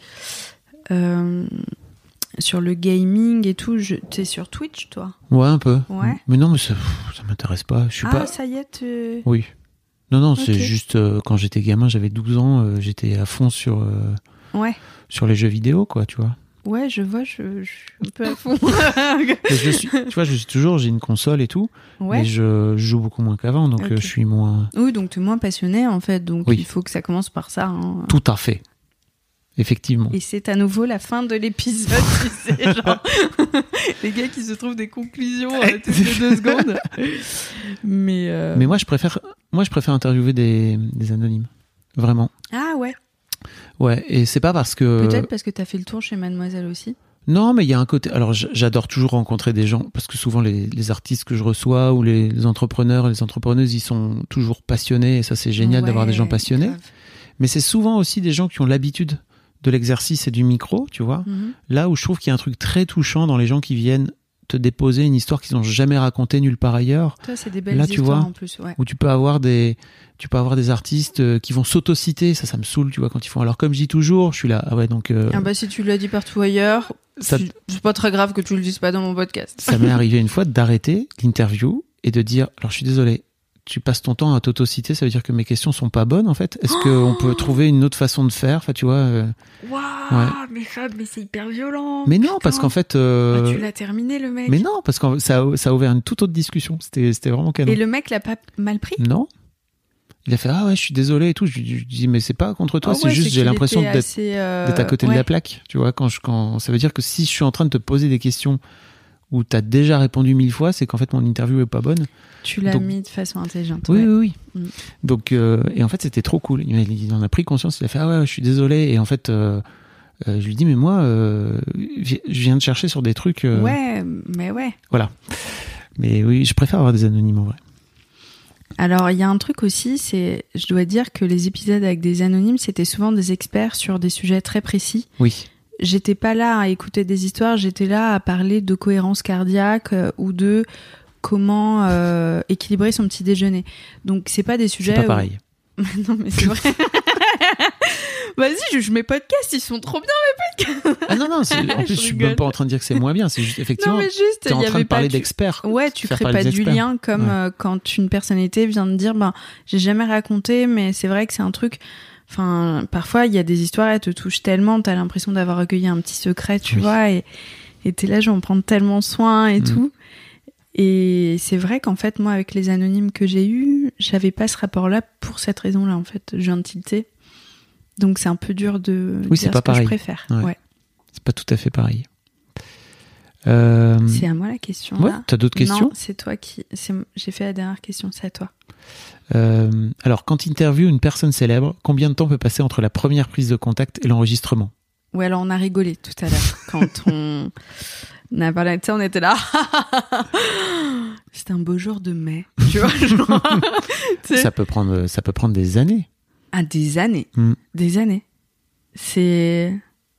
euh, sur le gaming et tout? Je, t'es sur Twitch, toi? Ouais, un peu. Ouais. Mais non, mais ça, ça m'intéresse pas. Je suis ah, pas. Ah, ça y est, tu... Oui. Non, non, okay. c'est juste euh, quand j'étais gamin, j'avais douze ans, euh, j'étais à fond sur, euh, ouais. sur les jeux vidéo, quoi, tu vois. Ouais, je vois, je, je suis un peu à fond. je suis, tu vois, je suis toujours, j'ai une console et tout, ouais. mais je, je joue beaucoup moins qu'avant, donc okay. euh, je suis moins... Oui, donc tu es moins passionné, en fait, donc oui. il faut que ça commence par ça. Hein. Tout à fait. Effectivement. Et c'est à nouveau la fin de l'épisode, tu sais, genre les gars qui se trouvent des conclusions euh, toutes les deux secondes. Mais euh... mais moi je préfère moi je préfère interviewer des des anonymes, vraiment. Ah ouais. Ouais, et c'est pas parce que peut-être parce que t'as fait le tour chez Mademoiselle aussi. Non, mais il y a un côté. Alors j'adore toujours rencontrer des gens parce que souvent les les artistes que je reçois ou les, les entrepreneurs, les entrepreneuses, ils sont toujours passionnés et ça c'est génial ouais, d'avoir des gens passionnés. Grave. Mais c'est souvent aussi des gens qui ont l'habitude de l'exercice et du micro, tu vois. Mm-hmm. Là où je trouve qu'il y a un truc très touchant dans les gens qui viennent te déposer une histoire qu'ils n'ont jamais racontée nulle part ailleurs. Toi, c'est des belles là, histoires tu vois, en plus, ouais. Où tu peux avoir des, tu peux avoir des artistes qui vont s'autociter, ça, ça me saoule, tu vois, quand ils font. Alors comme je dis toujours, je suis là, ah ouais, donc. Euh, ah bah si tu l'as dit partout ailleurs, ça, c'est pas très grave que tu le dises pas dans mon podcast. Ça m'est arrivé une fois d'arrêter l'interview et de dire, alors je suis désolé. Tu passes ton temps à t'autociter, ça veut dire que mes questions sont pas bonnes en fait. Est-ce oh qu'on peut trouver une autre façon de faire? Enfin, tu vois. Euh... Waouh, ouais. mais ça, mais c'est hyper violent. Mais non, putain. Parce qu'en fait. Euh... Ah, tu l'as terminé le mec. Mais non, parce que ça, ça a ouvert une toute autre discussion. C'était, c'était vraiment canon. Et le mec l'a pas mal pris? Non. Il a fait ah ouais, je suis désolé et tout. Je lui dis mais c'est pas contre toi, oh, c'est ouais, juste c'est j'ai l'impression d'être, assez, euh... d'être à côté ouais. de la plaque. Tu vois, quand je, quand ça veut dire que si je suis en train de te poser des questions où t'as déjà répondu mille fois, c'est qu'en fait mon interview est pas bonne. Tu l'as Donc, mis de façon intelligente. Oui, ouais. oui, oui. Mm. Donc, euh, et en fait, c'était trop cool. Il, il en a pris conscience. Il a fait ah ouais, je suis désolé. Et en fait, euh, euh, je lui dis mais moi, euh, je viens de chercher sur des trucs. Euh, ouais, mais ouais. Voilà. Mais oui, je préfère avoir des anonymes en vrai. Alors, il y a un truc aussi, c'est, je dois dire que les épisodes avec des anonymes, c'était souvent des experts sur des sujets très précis. Oui. J'étais pas là à écouter des histoires, j'étais là à parler de cohérence cardiaque euh, ou de comment euh, équilibrer son petit déjeuner. Donc c'est pas des sujets. C'est pas pareil. Où... non mais c'est vrai. Vas-y, juge mes podcasts, ils sont trop bien mes podcasts. Ah non, non, c'est... en plus, je, je suis même pas en train de dire que c'est moins bien, c'est juste, effectivement, non, mais juste, t'es en train de parler du... d'experts. Ouais, tu crées pas du lien comme ouais. euh, quand une personnalité vient de dire, ben, j'ai jamais raconté, mais c'est vrai que c'est un truc... Enfin, parfois, il y a des histoires, elles te touchent tellement, t'as l'impression d'avoir recueilli un petit secret, tu oui. vois, et, et t'es là, je vais en prendre tellement soin et mmh. tout. Et c'est vrai qu'en fait, moi, avec les anonymes que j'ai eus, j'avais pas ce rapport-là pour cette raison-là, en fait. Je viens de tilter. Donc, c'est un peu dur de oui, dire c'est pas ce pareil. que je préfère. Ouais. Ouais. C'est pas tout à fait pareil. Euh... C'est à moi la question. Ouais, là. T'as d'autres questions ? Non, c'est toi qui... C'est... J'ai fait la dernière question, c'est à toi. Euh, alors, quand tu interviews une personne célèbre, combien de temps peut passer entre la première prise de contact et l'enregistrement ? Ouais, alors on a rigolé tout à l'heure quand on a parlé de ça, on était là. C'était un beau jour de mai, tu vois. Genre, ça peut prendre, ça peut prendre des années. Ah, des années, mm. des années. C'est.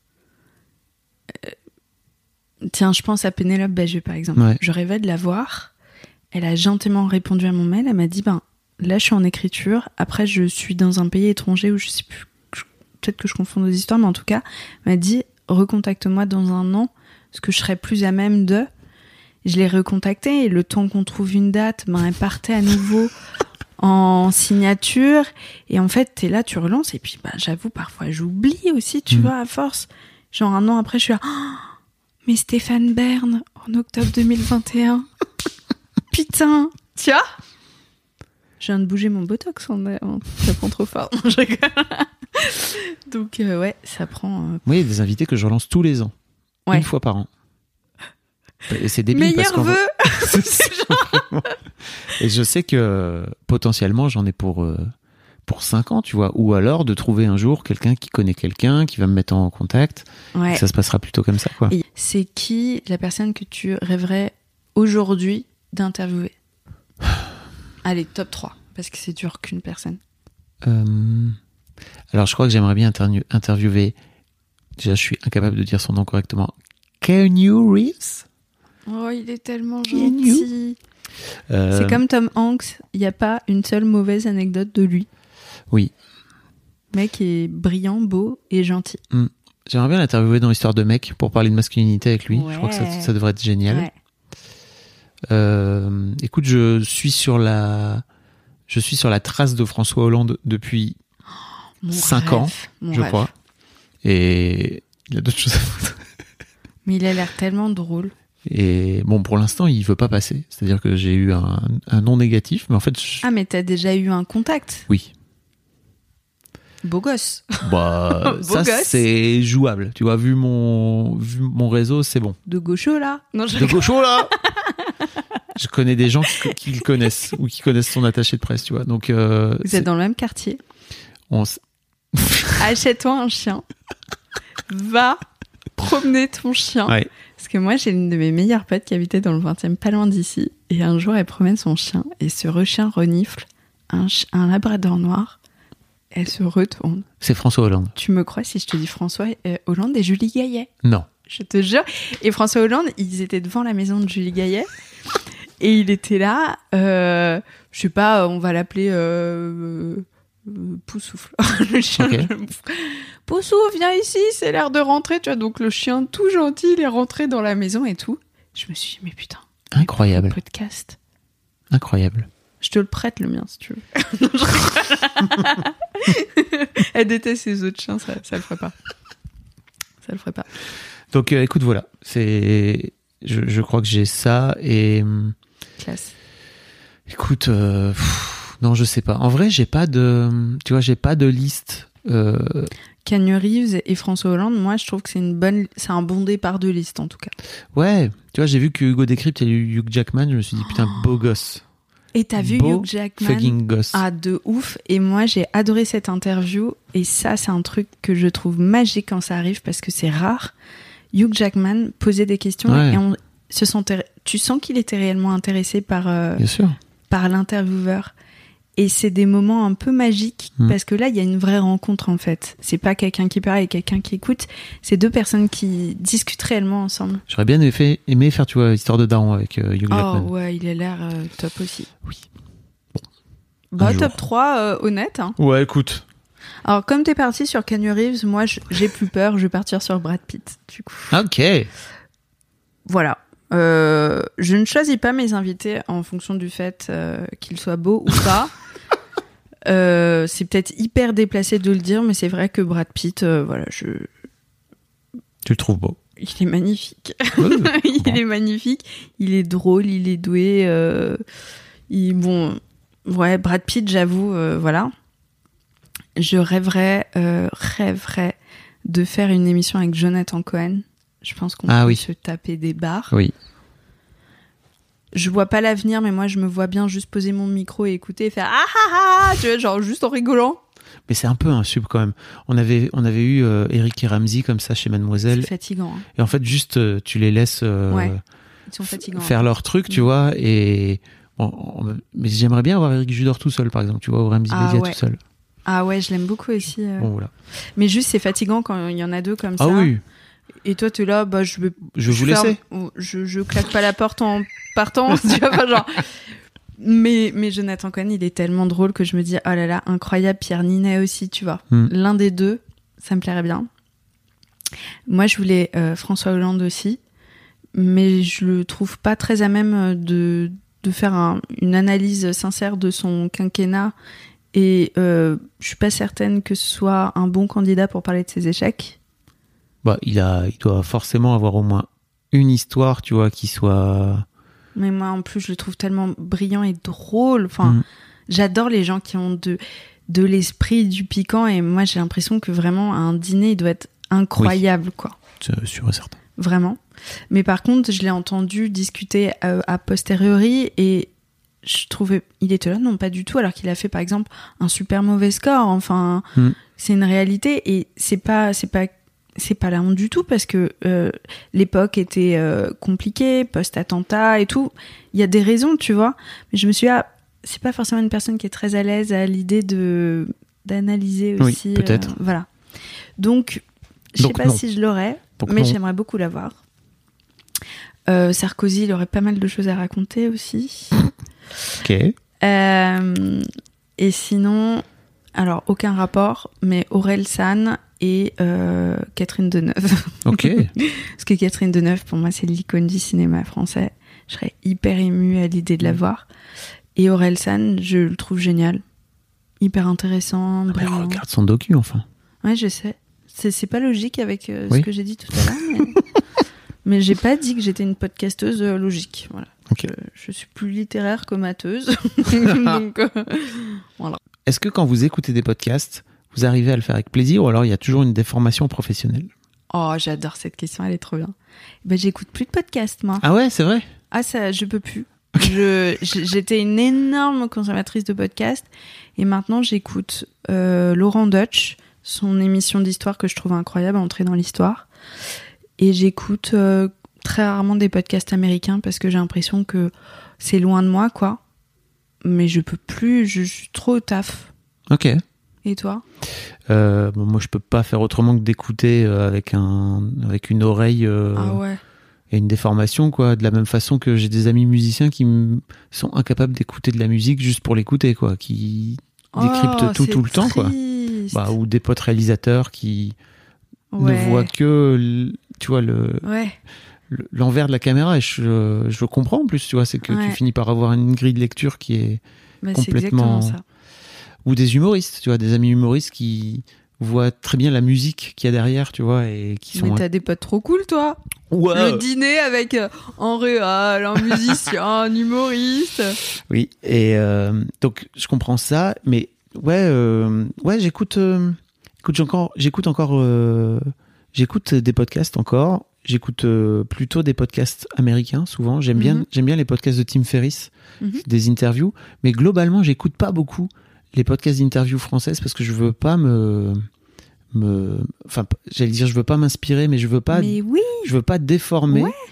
Tiens, je pense à Pénélope Bagieux par exemple. Ouais. Je rêvais de la voir. Elle a gentiment répondu à mon mail. Elle m'a dit, ben là, je suis en écriture. Après, je suis dans un pays étranger où je sais plus. Peut-être que je confonds nos histoires, mais en tout cas, elle m'a dit recontacte-moi dans un an, parce que je serai plus à même de. Je l'ai recontactée et le temps qu'on trouve une date, ben elle partait à nouveau en signature. Et en fait, t'es là, tu relances. Et puis, ben, j'avoue, parfois, j'oublie aussi, tu mmh. vois, à force. Genre un an après, je suis là, oh, mais Stéphane Bern, en octobre deux mille vingt et un. Putain, tu vois ? Je viens de bouger mon botox, on a, on, ça prend trop fort. Je rigole. Donc, euh, ouais, ça prend. Euh... Oui, il y a des invités que je relance tous les ans. Ouais. Une fois par an. Et c'est débile. Meilleur parce qu'on vœu va... Et je sais que potentiellement, j'en ai pour, euh, pour cinq ans, tu vois. Ou alors de trouver un jour quelqu'un qui connaît quelqu'un, qui va me mettre en contact. Ouais. Et ça se passera plutôt comme ça, quoi. Et c'est qui la personne que tu rêverais aujourd'hui d'interviewer ? Allez, top trois, parce que c'est dur qu'une personne. Euh... Alors, je crois que j'aimerais bien interview- interviewer... Déjà, je suis incapable de dire son nom correctement. Keanu Reeves ? Oh, il est tellement gentil. Euh... C'est comme Tom Hanks, il n'y a pas une seule mauvaise anecdote de lui. Oui. Le mec est brillant, beau et gentil. Mmh. J'aimerais bien l'interviewer dans Histoire de mec pour parler de masculinité avec lui. Ouais. Je crois que ça, ça devrait être génial. Ouais. Euh, écoute, je suis sur la, je suis sur la trace de François Hollande depuis cinq ans, je rêve. crois. Et il a d'autres choses à foutre. Mais il a l'air tellement drôle. Et bon, pour l'instant, il veut pas passer. C'est-à-dire que j'ai eu un, un non négatif, mais en fait. Je... Ah, mais t'as déjà eu un contact ? Oui. Beau gosse. Bah, Beau ça, gosse. C'est jouable. Tu vois, vu mon, vu mon réseau, c'est bon. De gaucho, là. Non, je... De gaucho, là. Je connais des gens qui, qui le connaissent ou qui connaissent son attaché de presse, tu vois. Donc, euh, vous c'est... êtes dans le même quartier. On s... Achète-toi un chien. Va promener ton chien. Ouais. Parce que moi, j'ai une de mes meilleures potes qui habitait dans le vingtième, pas loin d'ici. Et un jour, elle promène son chien. Et ce chien renifle un, ch- un labrador noir. Elle se retourne. C'est François Hollande. Tu me crois si je te dis François euh, Hollande et Julie Gaillet ? Non. Je te jure. Et François Hollande, ils étaient devant la maison de Julie Gaillet. Et il était là. Euh, je sais pas, on va l'appeler euh, euh, Poussoufle. Le chien. Okay. Poussou, viens ici, c'est l'heure de rentrer. Tu vois, donc le chien tout gentil, il est rentré dans la maison et tout. Je me suis dit, mais putain. Incroyable. Podcast. Incroyable. Je te le prête, le mien, si tu veux. Elle déteste ses autres chiens, ça, ça le ferait pas. Ça le ferait pas. Donc, euh, écoute, voilà. C'est... Je, je crois que j'ai ça et... Classe. Écoute, euh, pff, non, je sais pas. En vrai, j'ai pas de... Tu vois, j'ai pas de liste... Euh... Keanu Reeves et François Hollande, moi, je trouve que c'est une bonne... C'est un bon départ de liste, en tout cas. Ouais. Tu vois, j'ai vu que Hugo Décrypte et Hugh Jackman, je me suis dit, putain, beau gosse. Et t'as vu Beau Hugh Jackman fucking gosse. Ah, de ouf. Et moi, j'ai adoré cette interview. Et ça, c'est un truc que je trouve magique quand ça arrive parce que c'est rare. Hugh Jackman posait des questions ouais. et on se sentait... tu sens qu'il était réellement intéressé par, euh, Bien sûr. par l'intervieweur. Et c'est des moments un peu magiques mmh. parce que là, il y a une vraie rencontre en fait. C'est pas quelqu'un qui parle et quelqu'un qui écoute. C'est deux personnes qui discutent réellement ensemble. J'aurais bien aimé, aimé faire, tu vois, Histoire de Daron avec euh, Hugh Jackman. Oh ouais, il a l'air euh, top aussi. Oui. Bon. Bah, top trois, euh, honnête. Hein. Ouais, écoute. Alors, comme t'es parti sur Keanu Reeves, moi, je- j'ai plus peur. Je vais partir sur Brad Pitt, du coup. Ok. Voilà. Euh, je ne choisis pas mes invités en fonction du fait euh, qu'ils soient beaux ou pas. euh, c'est peut-être hyper déplacé de le dire, mais c'est vrai que Brad Pitt, euh, voilà, je... Tu le trouves beau. il est magnifique. Oui, il bon. est magnifique. Il est drôle, il est doué. Euh... Il... Bon, ouais, Brad Pitt, j'avoue, euh, voilà. Je rêverais, euh, rêverais de faire une émission avec Jonathan Cohen. Je pense qu'on Ah peut oui. se taper des barres. Oui. Je vois pas l'avenir, mais moi, je me vois bien juste poser mon micro et écouter et faire ah ah ah, tu vois, genre juste en rigolant. Mais c'est un peu un sub quand même. On avait, on avait eu euh, Eric et Ramsey comme ça chez Mademoiselle. C'est fatigant. Hein. Et en fait, juste, euh, tu les laisses euh, Ouais. Ils sont fatigants. faire leur truc, tu Mm. vois. Et bon, on- mais j'aimerais bien avoir Eric Judor tout seul, par exemple, tu vois, ou Ramsey Ah Bedia ouais. tout seul. Ah ouais, je l'aime beaucoup aussi. euh. Bon, voilà. Mais juste, c'est fatigant quand il y en a deux comme ça. Ah oui, Et toi, t'es là, bah, je vais. je vais vous ferme- laisser. Je, je claque pas la porte en partant, tu vois, pas genre. Mais, mais Jonathan Cohen, il est tellement drôle que je me dis, oh là là, incroyable. Pierre Ninet aussi, tu vois. Mm. L'un des deux, ça me plairait bien. Moi, je voulais euh, François Hollande aussi, mais je le trouve pas très à même de, de faire un- une analyse sincère de son quinquennat. Et euh, je suis pas certaine que ce soit un bon candidat pour parler de ses échecs. Bah, il a, il doit forcément avoir au moins une histoire, tu vois, qui soit. Mais moi, en plus, je le trouve tellement brillant et drôle. Enfin, Mm. j'adore les gens qui ont de, de l'esprit, du piquant. Et moi, j'ai l'impression que vraiment, un dîner, il doit être incroyable, quoi. C'est sûr et certain. Vraiment. Mais par contre, je l'ai entendu discuter euh, a posteriori et je trouvais... Il était là, non, pas du tout, alors qu'il a fait, par exemple, un super mauvais score. Enfin, Mm. c'est une réalité et c'est pas... C'est pas c'est pas la honte du tout parce que euh, l'époque était euh, compliquée, post-attentat et tout. Il y a des raisons, tu vois. Mais je me suis dit, ah, c'est pas forcément une personne qui est très à l'aise à l'idée de d'analyser Oui, aussi. peut-être. euh, voilà. Donc, je sais Donc pas non. si je l'aurais, Donc mais non. j'aimerais beaucoup l'avoir. Euh, Sarkozy, il aurait pas mal de choses à raconter aussi. Ok. Euh, et sinon, alors aucun rapport, mais Aurel San et euh, Catherine Deneuve. Ok. Parce que Catherine Deneuve, pour moi, c'est l'icône du cinéma français. Je serais hyper émue à l'idée de la voir. Et Aurel San, je le trouve génial. Hyper intéressant. Ah, mais brillant. regarde son docu, enfin. Ouais, je sais. C'est, c'est pas logique avec euh, Oui. ce que j'ai dit tout à l'heure, mais, mais j'ai pas dit que j'étais une podcasteuse euh, logique. Voilà. Ok. Je, je suis plus littéraire que mateuse. Donc, euh, voilà. Est-ce que quand vous écoutez des podcasts, vous arrivez à le faire avec plaisir ou alors il y a toujours une déformation professionnelle? Oh, j'adore cette question, elle est trop bien. Ben, j'écoute plus de podcasts, moi. Ah ouais, c'est vrai? Ah, ça, je peux plus. Je, j- j'étais une énorme consommatrice de podcasts et maintenant j'écoute euh, Laurent Deutsch, son émission d'histoire que je trouve incroyable, Entrer dans l'histoire. Et j'écoute euh, très rarement des podcasts américains parce que j'ai l'impression que c'est loin de moi, quoi. Mais je peux plus, je, je suis trop au taf. Ok. Et toi? Euh, bon, moi, je peux pas faire autrement que d'écouter euh, avec, un, avec une oreille euh, Ah ouais. et une déformation, quoi. De la même façon que j'ai des amis musiciens qui m- sont incapables d'écouter de la musique juste pour l'écouter, quoi. Qui décryptent Oh, tout, c'est tout le temps, quoi. triste. Bah, ou des potes réalisateurs qui Ouais. ne voient que, l- tu vois, le, Ouais. le- l'envers de la caméra. Et je, je comprends en plus, tu vois, c'est que Ouais. tu finis par avoir une grille de lecture qui est... Bah, c'est complètement- exactement ça. Ou des humoristes, tu vois, des amis humoristes qui voient très bien la musique qu'il y a derrière, tu vois, et qui sont... Mais t'as des potes trop cool, toi. Ouais. Le dîner avec euh, un réal, un musicien, un humoriste. Oui, et euh, donc je comprends ça, mais ouais, euh, ouais, j'écoute, euh, écoute, j'ai encore, j'écoute encore, euh, j'écoute des podcasts encore. J'écoute euh, plutôt des podcasts américains souvent. J'aime bien, Mhm. j'aime bien les podcasts de Tim Ferriss, Mhm. des interviews, mais globalement, j'écoute pas beaucoup les podcasts d'interviews françaises parce que je veux pas me, me, enfin, j'allais dire, je veux pas m'inspirer, mais je veux pas, Mais oui. je veux pas déformer Ouais.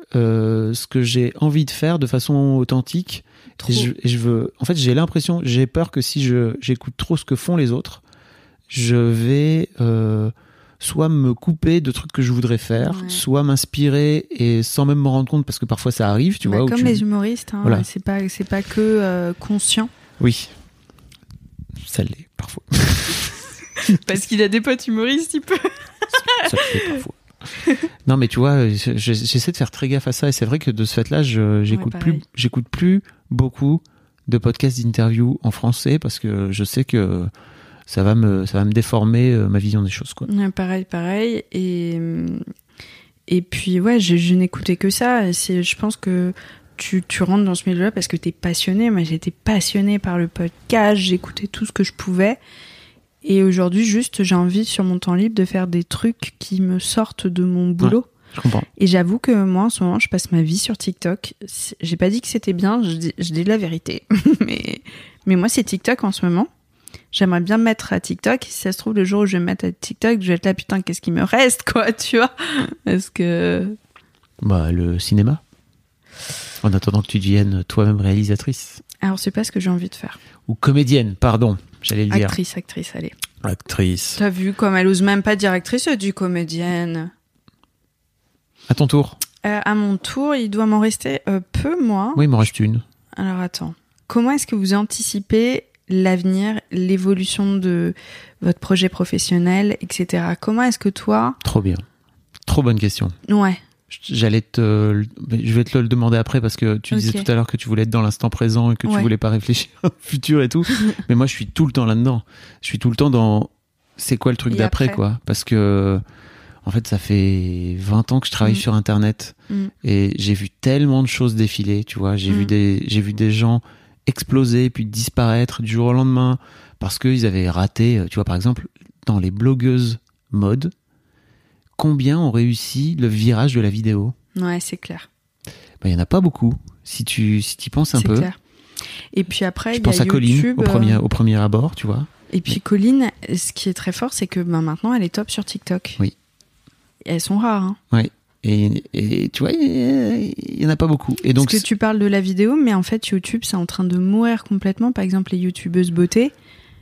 euh, ce que j'ai envie de faire de façon authentique. Trop. Et je, et je veux, en fait, j'ai l'impression, j'ai peur que si je j'écoute trop ce que font les autres, je vais euh, soit me couper de trucs que je voudrais faire, Ouais. soit m'inspirer et sans même m'en rendre compte parce que parfois ça arrive, tu Bah, vois. où comme tu- les humoristes, hein, Voilà. c'est pas c'est pas que euh, conscient. Oui, ça l'est parfois. Parce qu'il a des potes humoristes, il peut. Ça le fait parfois. Non, mais tu vois, j'essaie de faire très gaffe à ça. Et c'est vrai que de ce fait-là, je, j'écoute, ouais, plus, j'écoute plus beaucoup de podcasts d'interview en français parce que je sais que ça va me, ça va me déformer ma vision des choses, quoi. Ouais, pareil, pareil. Et, et puis, ouais, je, je n'écoutais que ça. Et c'est, je pense que tu, tu rentres dans ce milieu-là parce que t'es passionné. Moi, j'étais passionnée par le podcast. J'écoutais tout ce que je pouvais. Et aujourd'hui, juste, j'ai envie, sur mon temps libre, de faire des trucs qui me sortent de mon boulot. Ouais, je comprends. Et j'avoue que moi, en ce moment, je passe ma vie sur TikTok. J'ai pas dit que c'était bien, je dis, je dis la vérité. mais, mais moi, c'est TikTok en ce moment. J'aimerais bien me mettre à TikTok. Si ça se trouve, le jour où je vais me mettre à TikTok, je vais être là, putain, qu'est-ce qui me reste, quoi, tu vois? Parce que... Bah, le cinéma. En attendant que tu deviennes toi-même réalisatrice. Alors, c'est pas ce que j'ai envie de faire. Ou comédienne, pardon. J'allais le dire. Actrice, actrice, allez. Actrice. T'as vu comme elle ose même pas dire actrice, elle dit comédienne. À ton tour. Euh, à mon tour, il doit m'en rester euh, peu, moi. Oui, il m'en reste une. Alors attends. Comment est-ce que vous anticipez l'avenir, l'évolution de votre projet professionnel, et cetera. Comment est-ce que toi... Trop bien. Trop bonne question. Ouais. J'allais te, je vais te le demander après parce que tu okay. disais tout à l'heure que tu voulais être dans l'instant présent et que tu ouais. voulais pas réfléchir au futur et tout. Mais moi, je suis tout le temps là-dedans. Je suis tout le temps dans, c'est quoi le truc et d'après, après quoi. Parce que, en fait, ça fait vingt ans que je travaille mmh. sur Internet mmh. et j'ai vu tellement de choses défiler, tu vois. J'ai mmh. vu des, j'ai vu des gens exploser puis disparaître du jour au lendemain parce qu'ils avaient raté, tu vois, par exemple, dans les blogueuses mode, combien ont réussi le virage de la vidéo? Ouais, c'est clair. Il n'y en a pas beaucoup, si tu si y penses un c'est peu. Clair. Et puis après, je pense à Colline, au premier, au premier abord, tu vois. Et puis Colline, ce qui est très fort, c'est que ben, maintenant, elle est top sur TikTok. Oui. Et elles sont rares. Hein. Oui. Et, et tu vois, il n'y en a pas beaucoup. Et donc, parce que tu parles de la vidéo, mais en fait, YouTube, c'est en train de mourir complètement. Par exemple, les youtubeuses beauté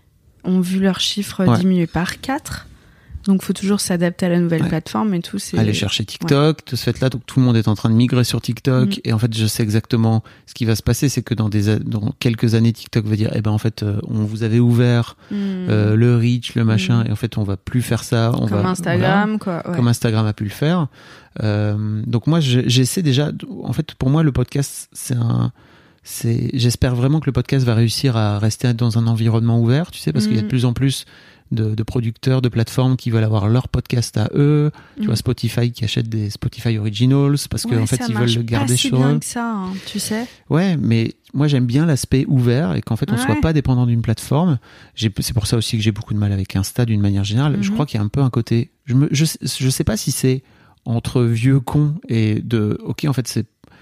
ont vu leurs chiffres ouais. diminuer par quatre. Donc, il faut toujours s'adapter à la nouvelle ouais. plateforme et tout. C'est... Aller chercher TikTok, ouais. de ce fait-là, donc tout le monde est en train de migrer sur TikTok. Mm. Et en fait, je sais exactement ce qui va se passer, c'est que dans, des, dans quelques années, TikTok va dire, eh ben en fait, euh, on vous avait ouvert mm. euh, le reach, le machin, mm. et en fait, on va plus faire ça. On Comme va, Instagram, voilà, quoi. Ouais. Comme Instagram a pu le faire. Euh, donc moi, je, j'essaie déjà. En fait, pour moi, le podcast, c'est un. C'est, j'espère vraiment que le podcast va réussir à rester dans un environnement ouvert, tu sais, parce mm. qu'il y a de plus en plus de, de producteurs, de plateformes qui veulent avoir leur podcast à eux. Mm. Tu vois, Spotify qui achète des Spotify Originals parce ouais, qu'en fait, ils veulent le garder si sur bien eux. Que ça, hein, tu sais. Ouais, mais moi, j'aime bien l'aspect ouvert et qu'en fait, on ne ouais. soit pas dépendant d'une plateforme. J'ai, c'est pour ça aussi que j'ai beaucoup de mal avec Insta d'une manière générale. Mm-hmm. Je crois qu'il y a un peu un côté... Je me, je, je sais pas si c'est entre vieux cons et de... Ok, en fait, c'est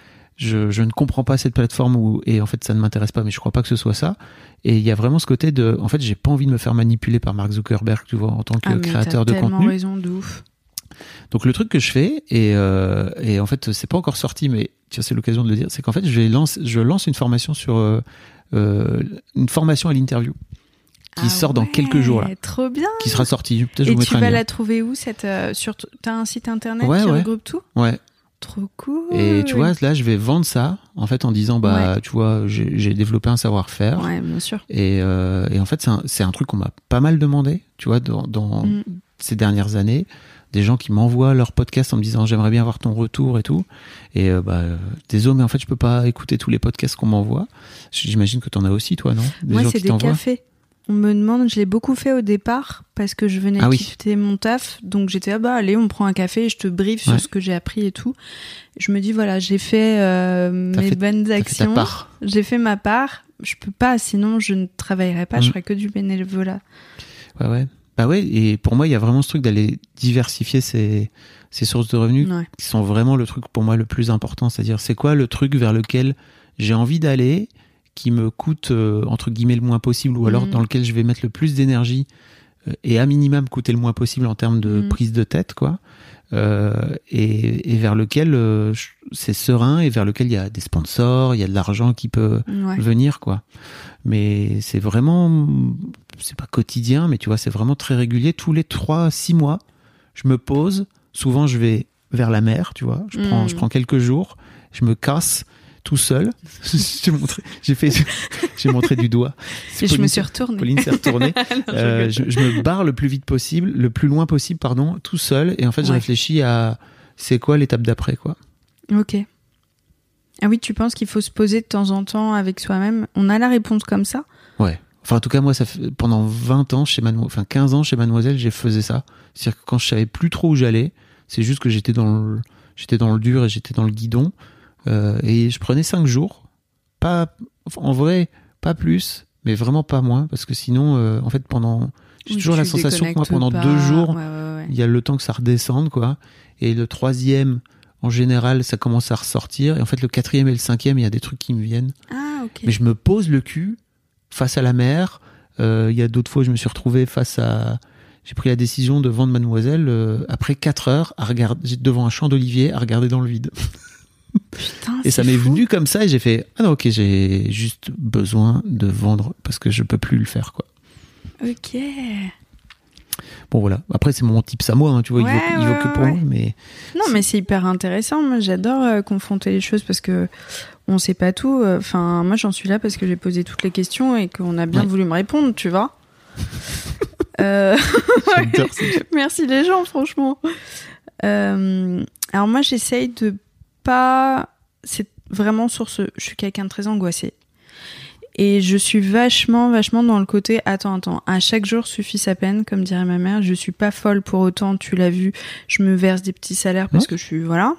Je, je ne comprends pas cette plateforme où, et en fait ça ne m'intéresse pas, mais je crois pas que ce soit ça. Et il y a vraiment ce côté de, en fait, j'ai pas envie de me faire manipuler par Mark Zuckerberg, tu vois, en tant que ah, créateur de contenu. T'as tellement raison, de ouf. Donc le truc que je fais, et, euh, et en fait c'est pas encore sorti, mais tiens, c'est l'occasion de le dire, c'est qu'en fait je lance, je lance une formation sur euh, euh, une formation à l'interview qui ah sort ouais, dans quelques jours là. Trop bien. Qui sera sortie. Peut-être et je vous tu vas un la trouver où cette euh, sur t- t'as un site internet ouais, qui ouais. regroupe tout? Ouais. Trop cool. Et tu vois, là, je vais vendre ça, en fait, en disant, bah, ouais. tu vois, j'ai, j'ai développé un savoir-faire. Ouais, bien sûr. Et, euh, et en fait, c'est un, c'est un truc qu'on m'a pas mal demandé, tu vois, dans, dans mm. ces dernières années. Des gens qui m'envoient leur podcast en me disant, j'aimerais bien avoir ton retour et tout. Et, euh, bah, euh, désolé, mais en fait, je peux pas écouter tous les podcasts qu'on m'envoie. J'imagine que t'en as aussi, toi, non? Des Moi, gens c'est qui des t'envoient. cafés. On me demande, je l'ai beaucoup fait au départ parce que je venais ah, quitter oui. mon taf, donc j'étais ah bah allez on prend un café et je te briefe sur ouais. ce que j'ai appris et tout. Je me dis voilà j'ai fait euh, mes fait, bonnes actions, fait ta part. J'ai fait ma part. Je peux pas, sinon je ne travaillerais pas, mmh. je ferais que du bénévolat. Ouais ouais. Bah ouais. Et pour moi il y a vraiment ce truc d'aller diversifier ses ses sources de revenus ouais. qui sont vraiment le truc pour moi le plus important, c'est-à-dire c'est quoi le truc vers lequel j'ai envie d'aller, qui me coûte euh, entre guillemets le moins possible, ou alors mmh. dans lequel je vais mettre le plus d'énergie euh, et à minima me coûter le moins possible en termes de mmh. prise de tête, quoi. Euh, et, et vers lequel euh, c'est serein et vers lequel il y a des sponsors, il y a de l'argent qui peut ouais. venir, quoi. Mais c'est vraiment, c'est pas quotidien, mais tu vois, c'est vraiment très régulier. Tous les trois, six mois, je me pose. Souvent, je vais vers la mer, tu vois. Je prends, mmh. je prends quelques jours, je me casse. tout seul. j'ai, montré, j'ai, fait, j'ai montré du doigt. Et Pauline, je me suis retournée. Pauline s'est retournée. non, euh, je, je me barre le plus vite possible, le plus loin possible, pardon, tout seul. Et en fait, ouais. je réfléchis à c'est quoi l'étape d'après, quoi. Ok. Ah oui, tu penses qu'il faut se poser de temps en temps avec soi-même? On a la réponse comme ça? Ouais. Enfin, en tout cas, moi, ça fait, pendant vingt ans chez Mademoiselle, enfin quinze ans chez Mademoiselle, j'ai faisais ça. C'est-à-dire que quand je savais plus trop où j'allais, c'est juste que j'étais dans le, j'étais dans le dur et j'étais dans le guidon. Euh, et je prenais cinq jours. Pas, en vrai, pas plus, mais vraiment pas moins, parce que sinon, euh, en fait, pendant, j'ai oui, toujours la sensation que moi, pendant pas. deux jours, il ouais, ouais, ouais. y a le temps que ça redescende, quoi. Et le troisième, en général, ça commence à ressortir. Et en fait, le quatrième et le cinquième, il y a des trucs qui me viennent. Ah, ok. Mais je me pose le cul face à la mer. Euh, il y a d'autres fois, je me suis retrouvé face à... J'ai pris la décision de vendre Mademoiselle euh, après quatre heures à regarder devant un champ d'olivier à regarder dans le vide. Putain, et ça m'est fou. venu comme ça et j'ai fait ah non ok j'ai juste besoin de vendre parce que je peux plus le faire quoi. Ok. Bon voilà. Après c'est mon tips à moi hein, tu vois ouais, il vaut, ouais, il vaut que pour ouais. moi mais. Non mais c'est hyper intéressant. Moi j'adore euh, confronter les choses parce que on sait pas tout. Enfin moi j'en suis là parce que j'ai posé toutes les questions et qu'on a bien ouais. voulu me répondre tu vois. euh... J'adore ça. Merci les gens franchement. Euh... Alors moi j'essaye de pas, c'est vraiment sur ce, je suis quelqu'un de très angoissé et je suis vachement vachement dans le côté attends attends à chaque jour suffit sa peine comme dirait ma mère. Je suis pas folle pour autant, tu l'as vu, je me verse des petits salaires parce ouais. que je suis voilà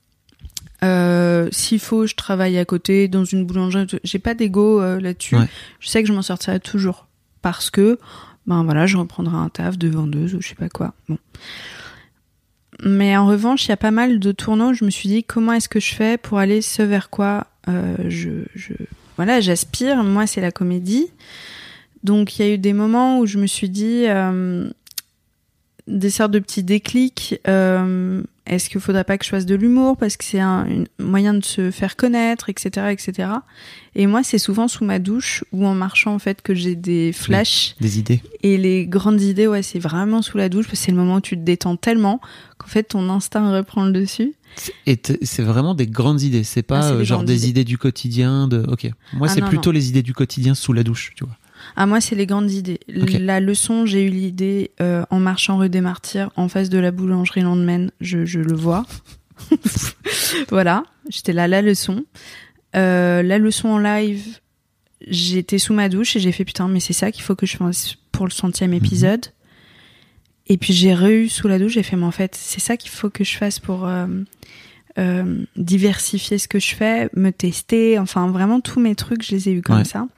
euh, s'il faut je travaille à côté dans une boulangerie, j'ai pas d'ego euh, là-dessus ouais. Je sais que je m'en sortirai toujours parce que ben voilà je reprendrai un taf de vendeuse ou je sais pas quoi bon. Mais en revanche, il y a pas mal de tournants où je me suis dit comment est-ce que je fais pour aller ce vers quoi euh, je, je voilà j'aspire. Moi, c'est la comédie. Donc, il y a eu des moments où je me suis dit euh, des sortes de petits déclics. Euh, est-ce qu'il faudrait pas que je fasse de l'humour parce que c'est un, un moyen de se faire connaître, et cetera, et cetera. Et moi, c'est souvent sous ma douche ou en marchant en fait que j'ai des flashs, oui, des idées. Et les grandes idées, ouais, c'est vraiment sous la douche parce que c'est le moment où tu te détends tellement qu'en fait ton instinct reprend le dessus. Et c'est vraiment des grandes idées. C'est pas ah, c'est euh, genre des idées. idées du quotidien. De ok. Moi, ah, c'est non, plutôt non. les idées du quotidien sous la douche, tu vois. Ah moi c'est les grandes idées. Okay. La leçon, j'ai eu l'idée euh, en marchant rue des Martyrs en face de la boulangerie Landman, je, je le vois. Voilà, j'étais là la leçon. Euh, la leçon en live, j'étais sous ma douche et j'ai fait putain mais c'est ça qu'il faut que je fasse pour le centième épisode. Mm-hmm. Et puis j'ai re-eu sous la douche, j'ai fait mais en fait c'est ça qu'il faut que je fasse pour euh, euh, diversifier ce que je fais, me tester, enfin vraiment tous mes trucs je les ai eus comme ouais. ça.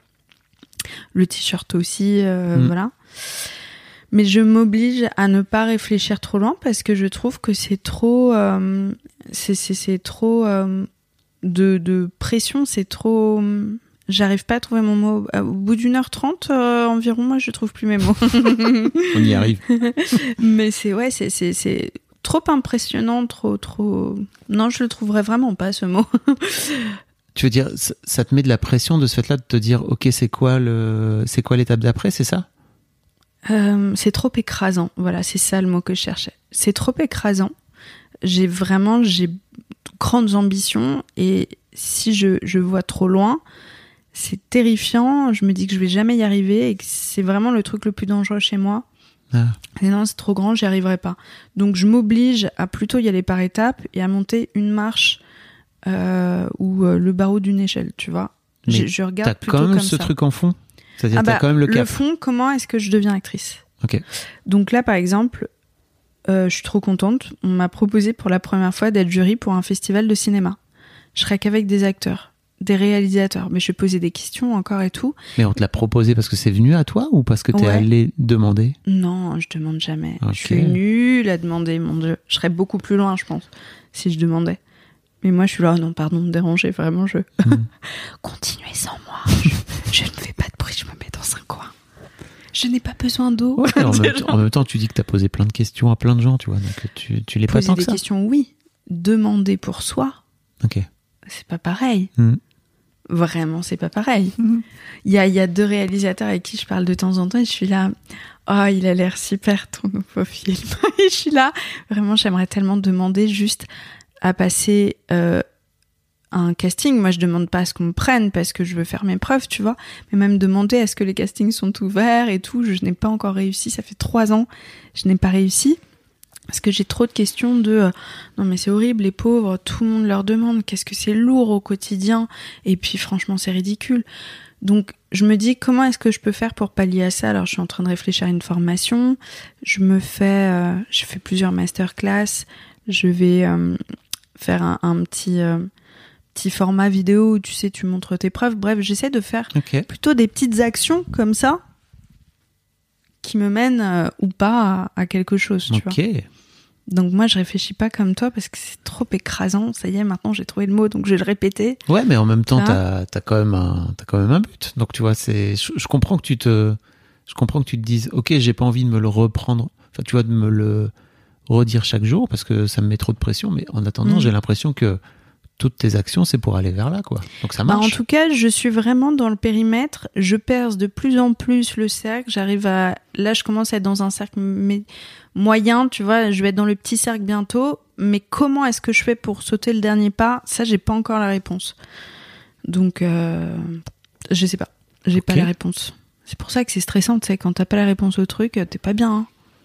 Le t-shirt aussi, euh, mmh. voilà. Mais je m'oblige à ne pas réfléchir trop loin parce que je trouve que c'est trop, euh, c'est, c'est, c'est trop euh, de, de pression, c'est trop. J'arrive pas à trouver mon mot. Au bout d'une heure trente euh, environ, moi, je trouve plus mes mots. On y arrive. Mais c'est ouais, c'est c'est c'est trop impressionnant, trop trop. Non, je le trouverais vraiment pas ce mot. Tu veux dire, ça te met de la pression de ce fait-là de te dire, ok, c'est quoi le, c'est quoi l'étape d'après, c'est ça? euh, C'est trop écrasant. Voilà, c'est ça le mot que je cherchais. C'est trop écrasant. J'ai vraiment, j'ai de grandes ambitions et si je, je vois trop loin, c'est terrifiant. Je me dis que je vais jamais y arriver et que c'est vraiment le truc le plus dangereux chez moi. Ah. Et non, c'est trop grand, j'y arriverai pas. Donc je m'oblige à plutôt y aller par étapes et à monter une marche. Euh, ou euh, le barreau d'une échelle, tu vois. Mais je, je regarde t'as plutôt quand même comme ce ça. truc en fond. C'est-à-dire ah bah, t'as quand même le cap. Le fond, comment est-ce que je deviens actrice? Ok. Donc là, par exemple, euh, je suis trop contente. On m'a proposé pour la première fois d'être jury pour un festival de cinéma. Je serais qu'avec des acteurs, des réalisateurs. Mais je vais poser des questions encore et tout. Mais on te l'a proposé parce que c'est venu à toi ou parce que t'es ouais. allé demander? Non, je demande jamais. Okay. Je suis nulle à demander, mon Dieu. Je serais beaucoup plus loin, je pense, si je demandais. Mais moi, je suis là, non, pardon de me déranger, vraiment, je... Mmh. Continuez sans moi, je, je ne fais pas de bruit, je me mets dans un coin. Je n'ai pas besoin d'eau. Ouais, en, même, en même temps, tu dis que tu as posé plein de questions à plein de gens, tu vois, donc tu, tu les pas tant que ça. Poser des questions, oui. Demander pour soi, ok. C'est pas pareil. Mmh. Vraiment, c'est pas pareil. Il mmh. y, a, y a deux réalisateurs avec qui je parle de temps en temps et je suis là... Oh, il a l'air super, ton nouveau film. Et je suis là, vraiment, j'aimerais tellement demander juste... à passer euh, un casting, moi je demande pas à ce qu'on me prenne parce que je veux faire mes preuves, tu vois, mais même demander est-ce que les castings sont ouverts et tout, je, je n'ai pas encore réussi, ça fait trois ans, je n'ai pas réussi parce que j'ai trop de questions de euh, non mais c'est horrible, les pauvres, tout le monde leur demande, qu'est-ce que c'est lourd au quotidien, et puis franchement c'est ridicule. Donc je me dis comment est-ce que je peux faire pour pallier à ça. Alors je suis en train de réfléchir à une formation, je me fais euh, je fais plusieurs masterclass, je vais euh, faire un, un petit euh, petit format vidéo où tu sais tu montres tes preuves. Bref, j'essaie de faire okay. plutôt des petites actions comme ça qui me mènent euh, ou pas à, à quelque chose, tu okay. vois. Donc moi je réfléchis pas comme toi parce que c'est trop écrasant. Ça y est, maintenant j'ai trouvé le mot, donc je vais le répéter. Ouais, mais en même temps t'as, t'as quand même un t'as quand même un but. Donc tu vois, c'est je, je comprends que tu te je comprends que tu te dises ok, j'ai pas envie de me le reprendre. Enfin tu vois, de me le redire chaque jour parce que ça me met trop de pression. Mais en attendant, mmh. j'ai l'impression que toutes tes actions, c'est pour aller vers là, quoi. Donc ça marche. Bah en tout cas, je suis vraiment dans le périmètre. Je perce de plus en plus le cercle. J'arrive à... Là, je commence à être dans un cercle mais... moyen, tu vois. Je vais être dans le petit cercle bientôt. Mais comment est-ce que je fais pour sauter le dernier pas ? Ça, j'ai pas encore la réponse. Donc, euh... je sais pas. J'ai okay. pas la réponse. C'est pour ça que c'est stressant, tu sais. Quand t'as pas la réponse au truc, t'es pas bien, hein.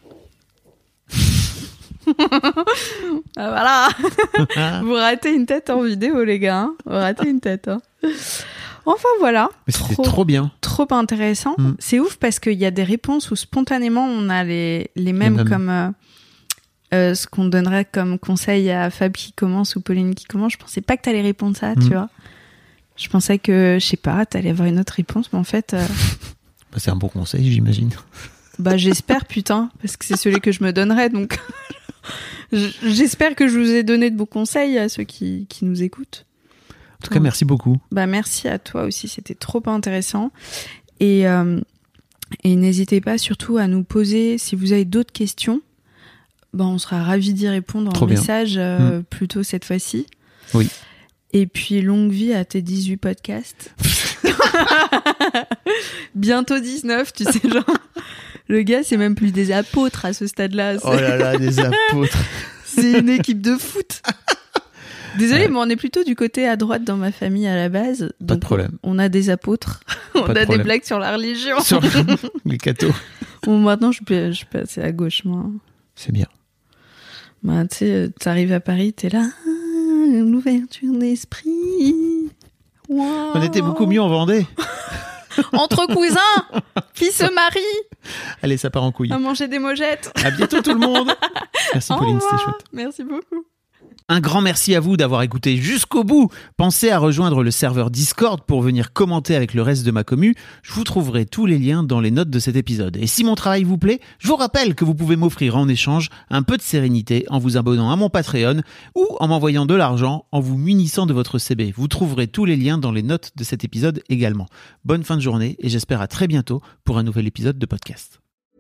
Ah, voilà. Vous ratez une tête en vidéo, les gars, hein. Vous ratez une tête, hein. Enfin voilà. Mais c'était trop, trop bien, trop intéressant. Mm. C'est ouf parce qu'il y a des réponses où spontanément on a les les mêmes, les mêmes. comme euh, euh, ce qu'on donnerait comme conseil à Fab qui commence ou Pauline qui commence. Je pensais pas que t'allais répondre ça, mm. tu vois. Je pensais que je sais pas, t'allais avoir une autre réponse, mais en fait. Euh... bah, c'est un bon conseil, j'imagine. Bah j'espère, putain, parce que c'est celui que je me donnerais, donc. J'espère que je vous ai donné de beaux conseils à ceux qui, qui nous écoutent. En tout cas, merci beaucoup. Bah, merci à toi aussi, c'était trop intéressant. Et, euh, et n'hésitez pas surtout à nous poser, si vous avez d'autres questions, bah, on sera ravis d'y répondre en message euh, mmh. plutôt cette fois-ci. Oui. Et puis, longue vie à tes dix-huit podcasts. Bientôt dix-neuf, tu sais, genre... Le gars, c'est même plus des apôtres à ce stade-là. C'est... Oh là là, des apôtres. C'est une équipe de foot. Désolé, ouais. mais on est plutôt du côté à droite dans ma famille à la base. Pas donc de problème. On a des apôtres. Pas on de a problème. des blagues sur la religion. Sur les cathos. Bon, maintenant, je peux, je peux passer à gauche, moi. C'est bien. Bah, tu sais, t'arrives à Paris, t'es là. Ah, l'ouverture d'esprit. Wow. On était beaucoup mieux en Vendée. Entre cousins qui se marient. Allez, ça part en couille. À manger des mojettes. À bientôt tout le monde. Merci Pauline, c'était chouette. Merci beaucoup. Un grand merci à vous d'avoir écouté jusqu'au bout. Pensez à rejoindre le serveur Discord pour venir commenter avec le reste de ma commu. Je vous trouverai tous les liens dans les notes de cet épisode. Et si mon travail vous plaît, je vous rappelle que vous pouvez m'offrir en échange un peu de sérénité en vous abonnant à mon Patreon ou en m'envoyant de l'argent en vous munissant de votre C B. Vous trouverez tous les liens dans les notes de cet épisode également. Bonne fin de journée et j'espère à très bientôt pour un nouvel épisode de podcast.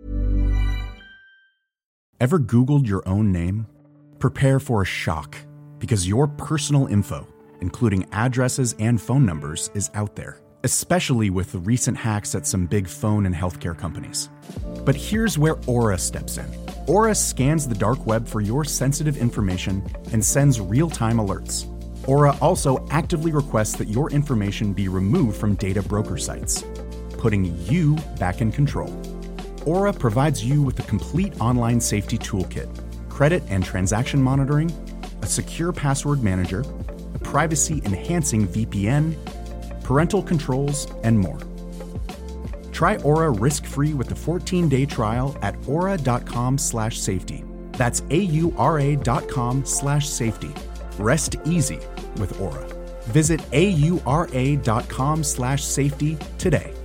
Ever Googled your own name? Prepare for a shock, because your personal info, including addresses and phone numbers, is out there, especially with the recent hacks at some big phone and healthcare companies. But here's where Aura steps in. Aura scans the dark web for your sensitive information and sends real-time alerts. Aura also actively requests that your information be removed from data broker sites, putting you back in control. Aura provides you with a complete online safety toolkit, credit and transaction monitoring, a secure password manager, a privacy-enhancing V P N, parental controls, and more. Try Aura risk-free with a fourteen-day trial at aura.com slash safety. That's A-U-R-A dot com slash safety. Rest easy with Aura. Visit A-U-R-A dot com slash safety today.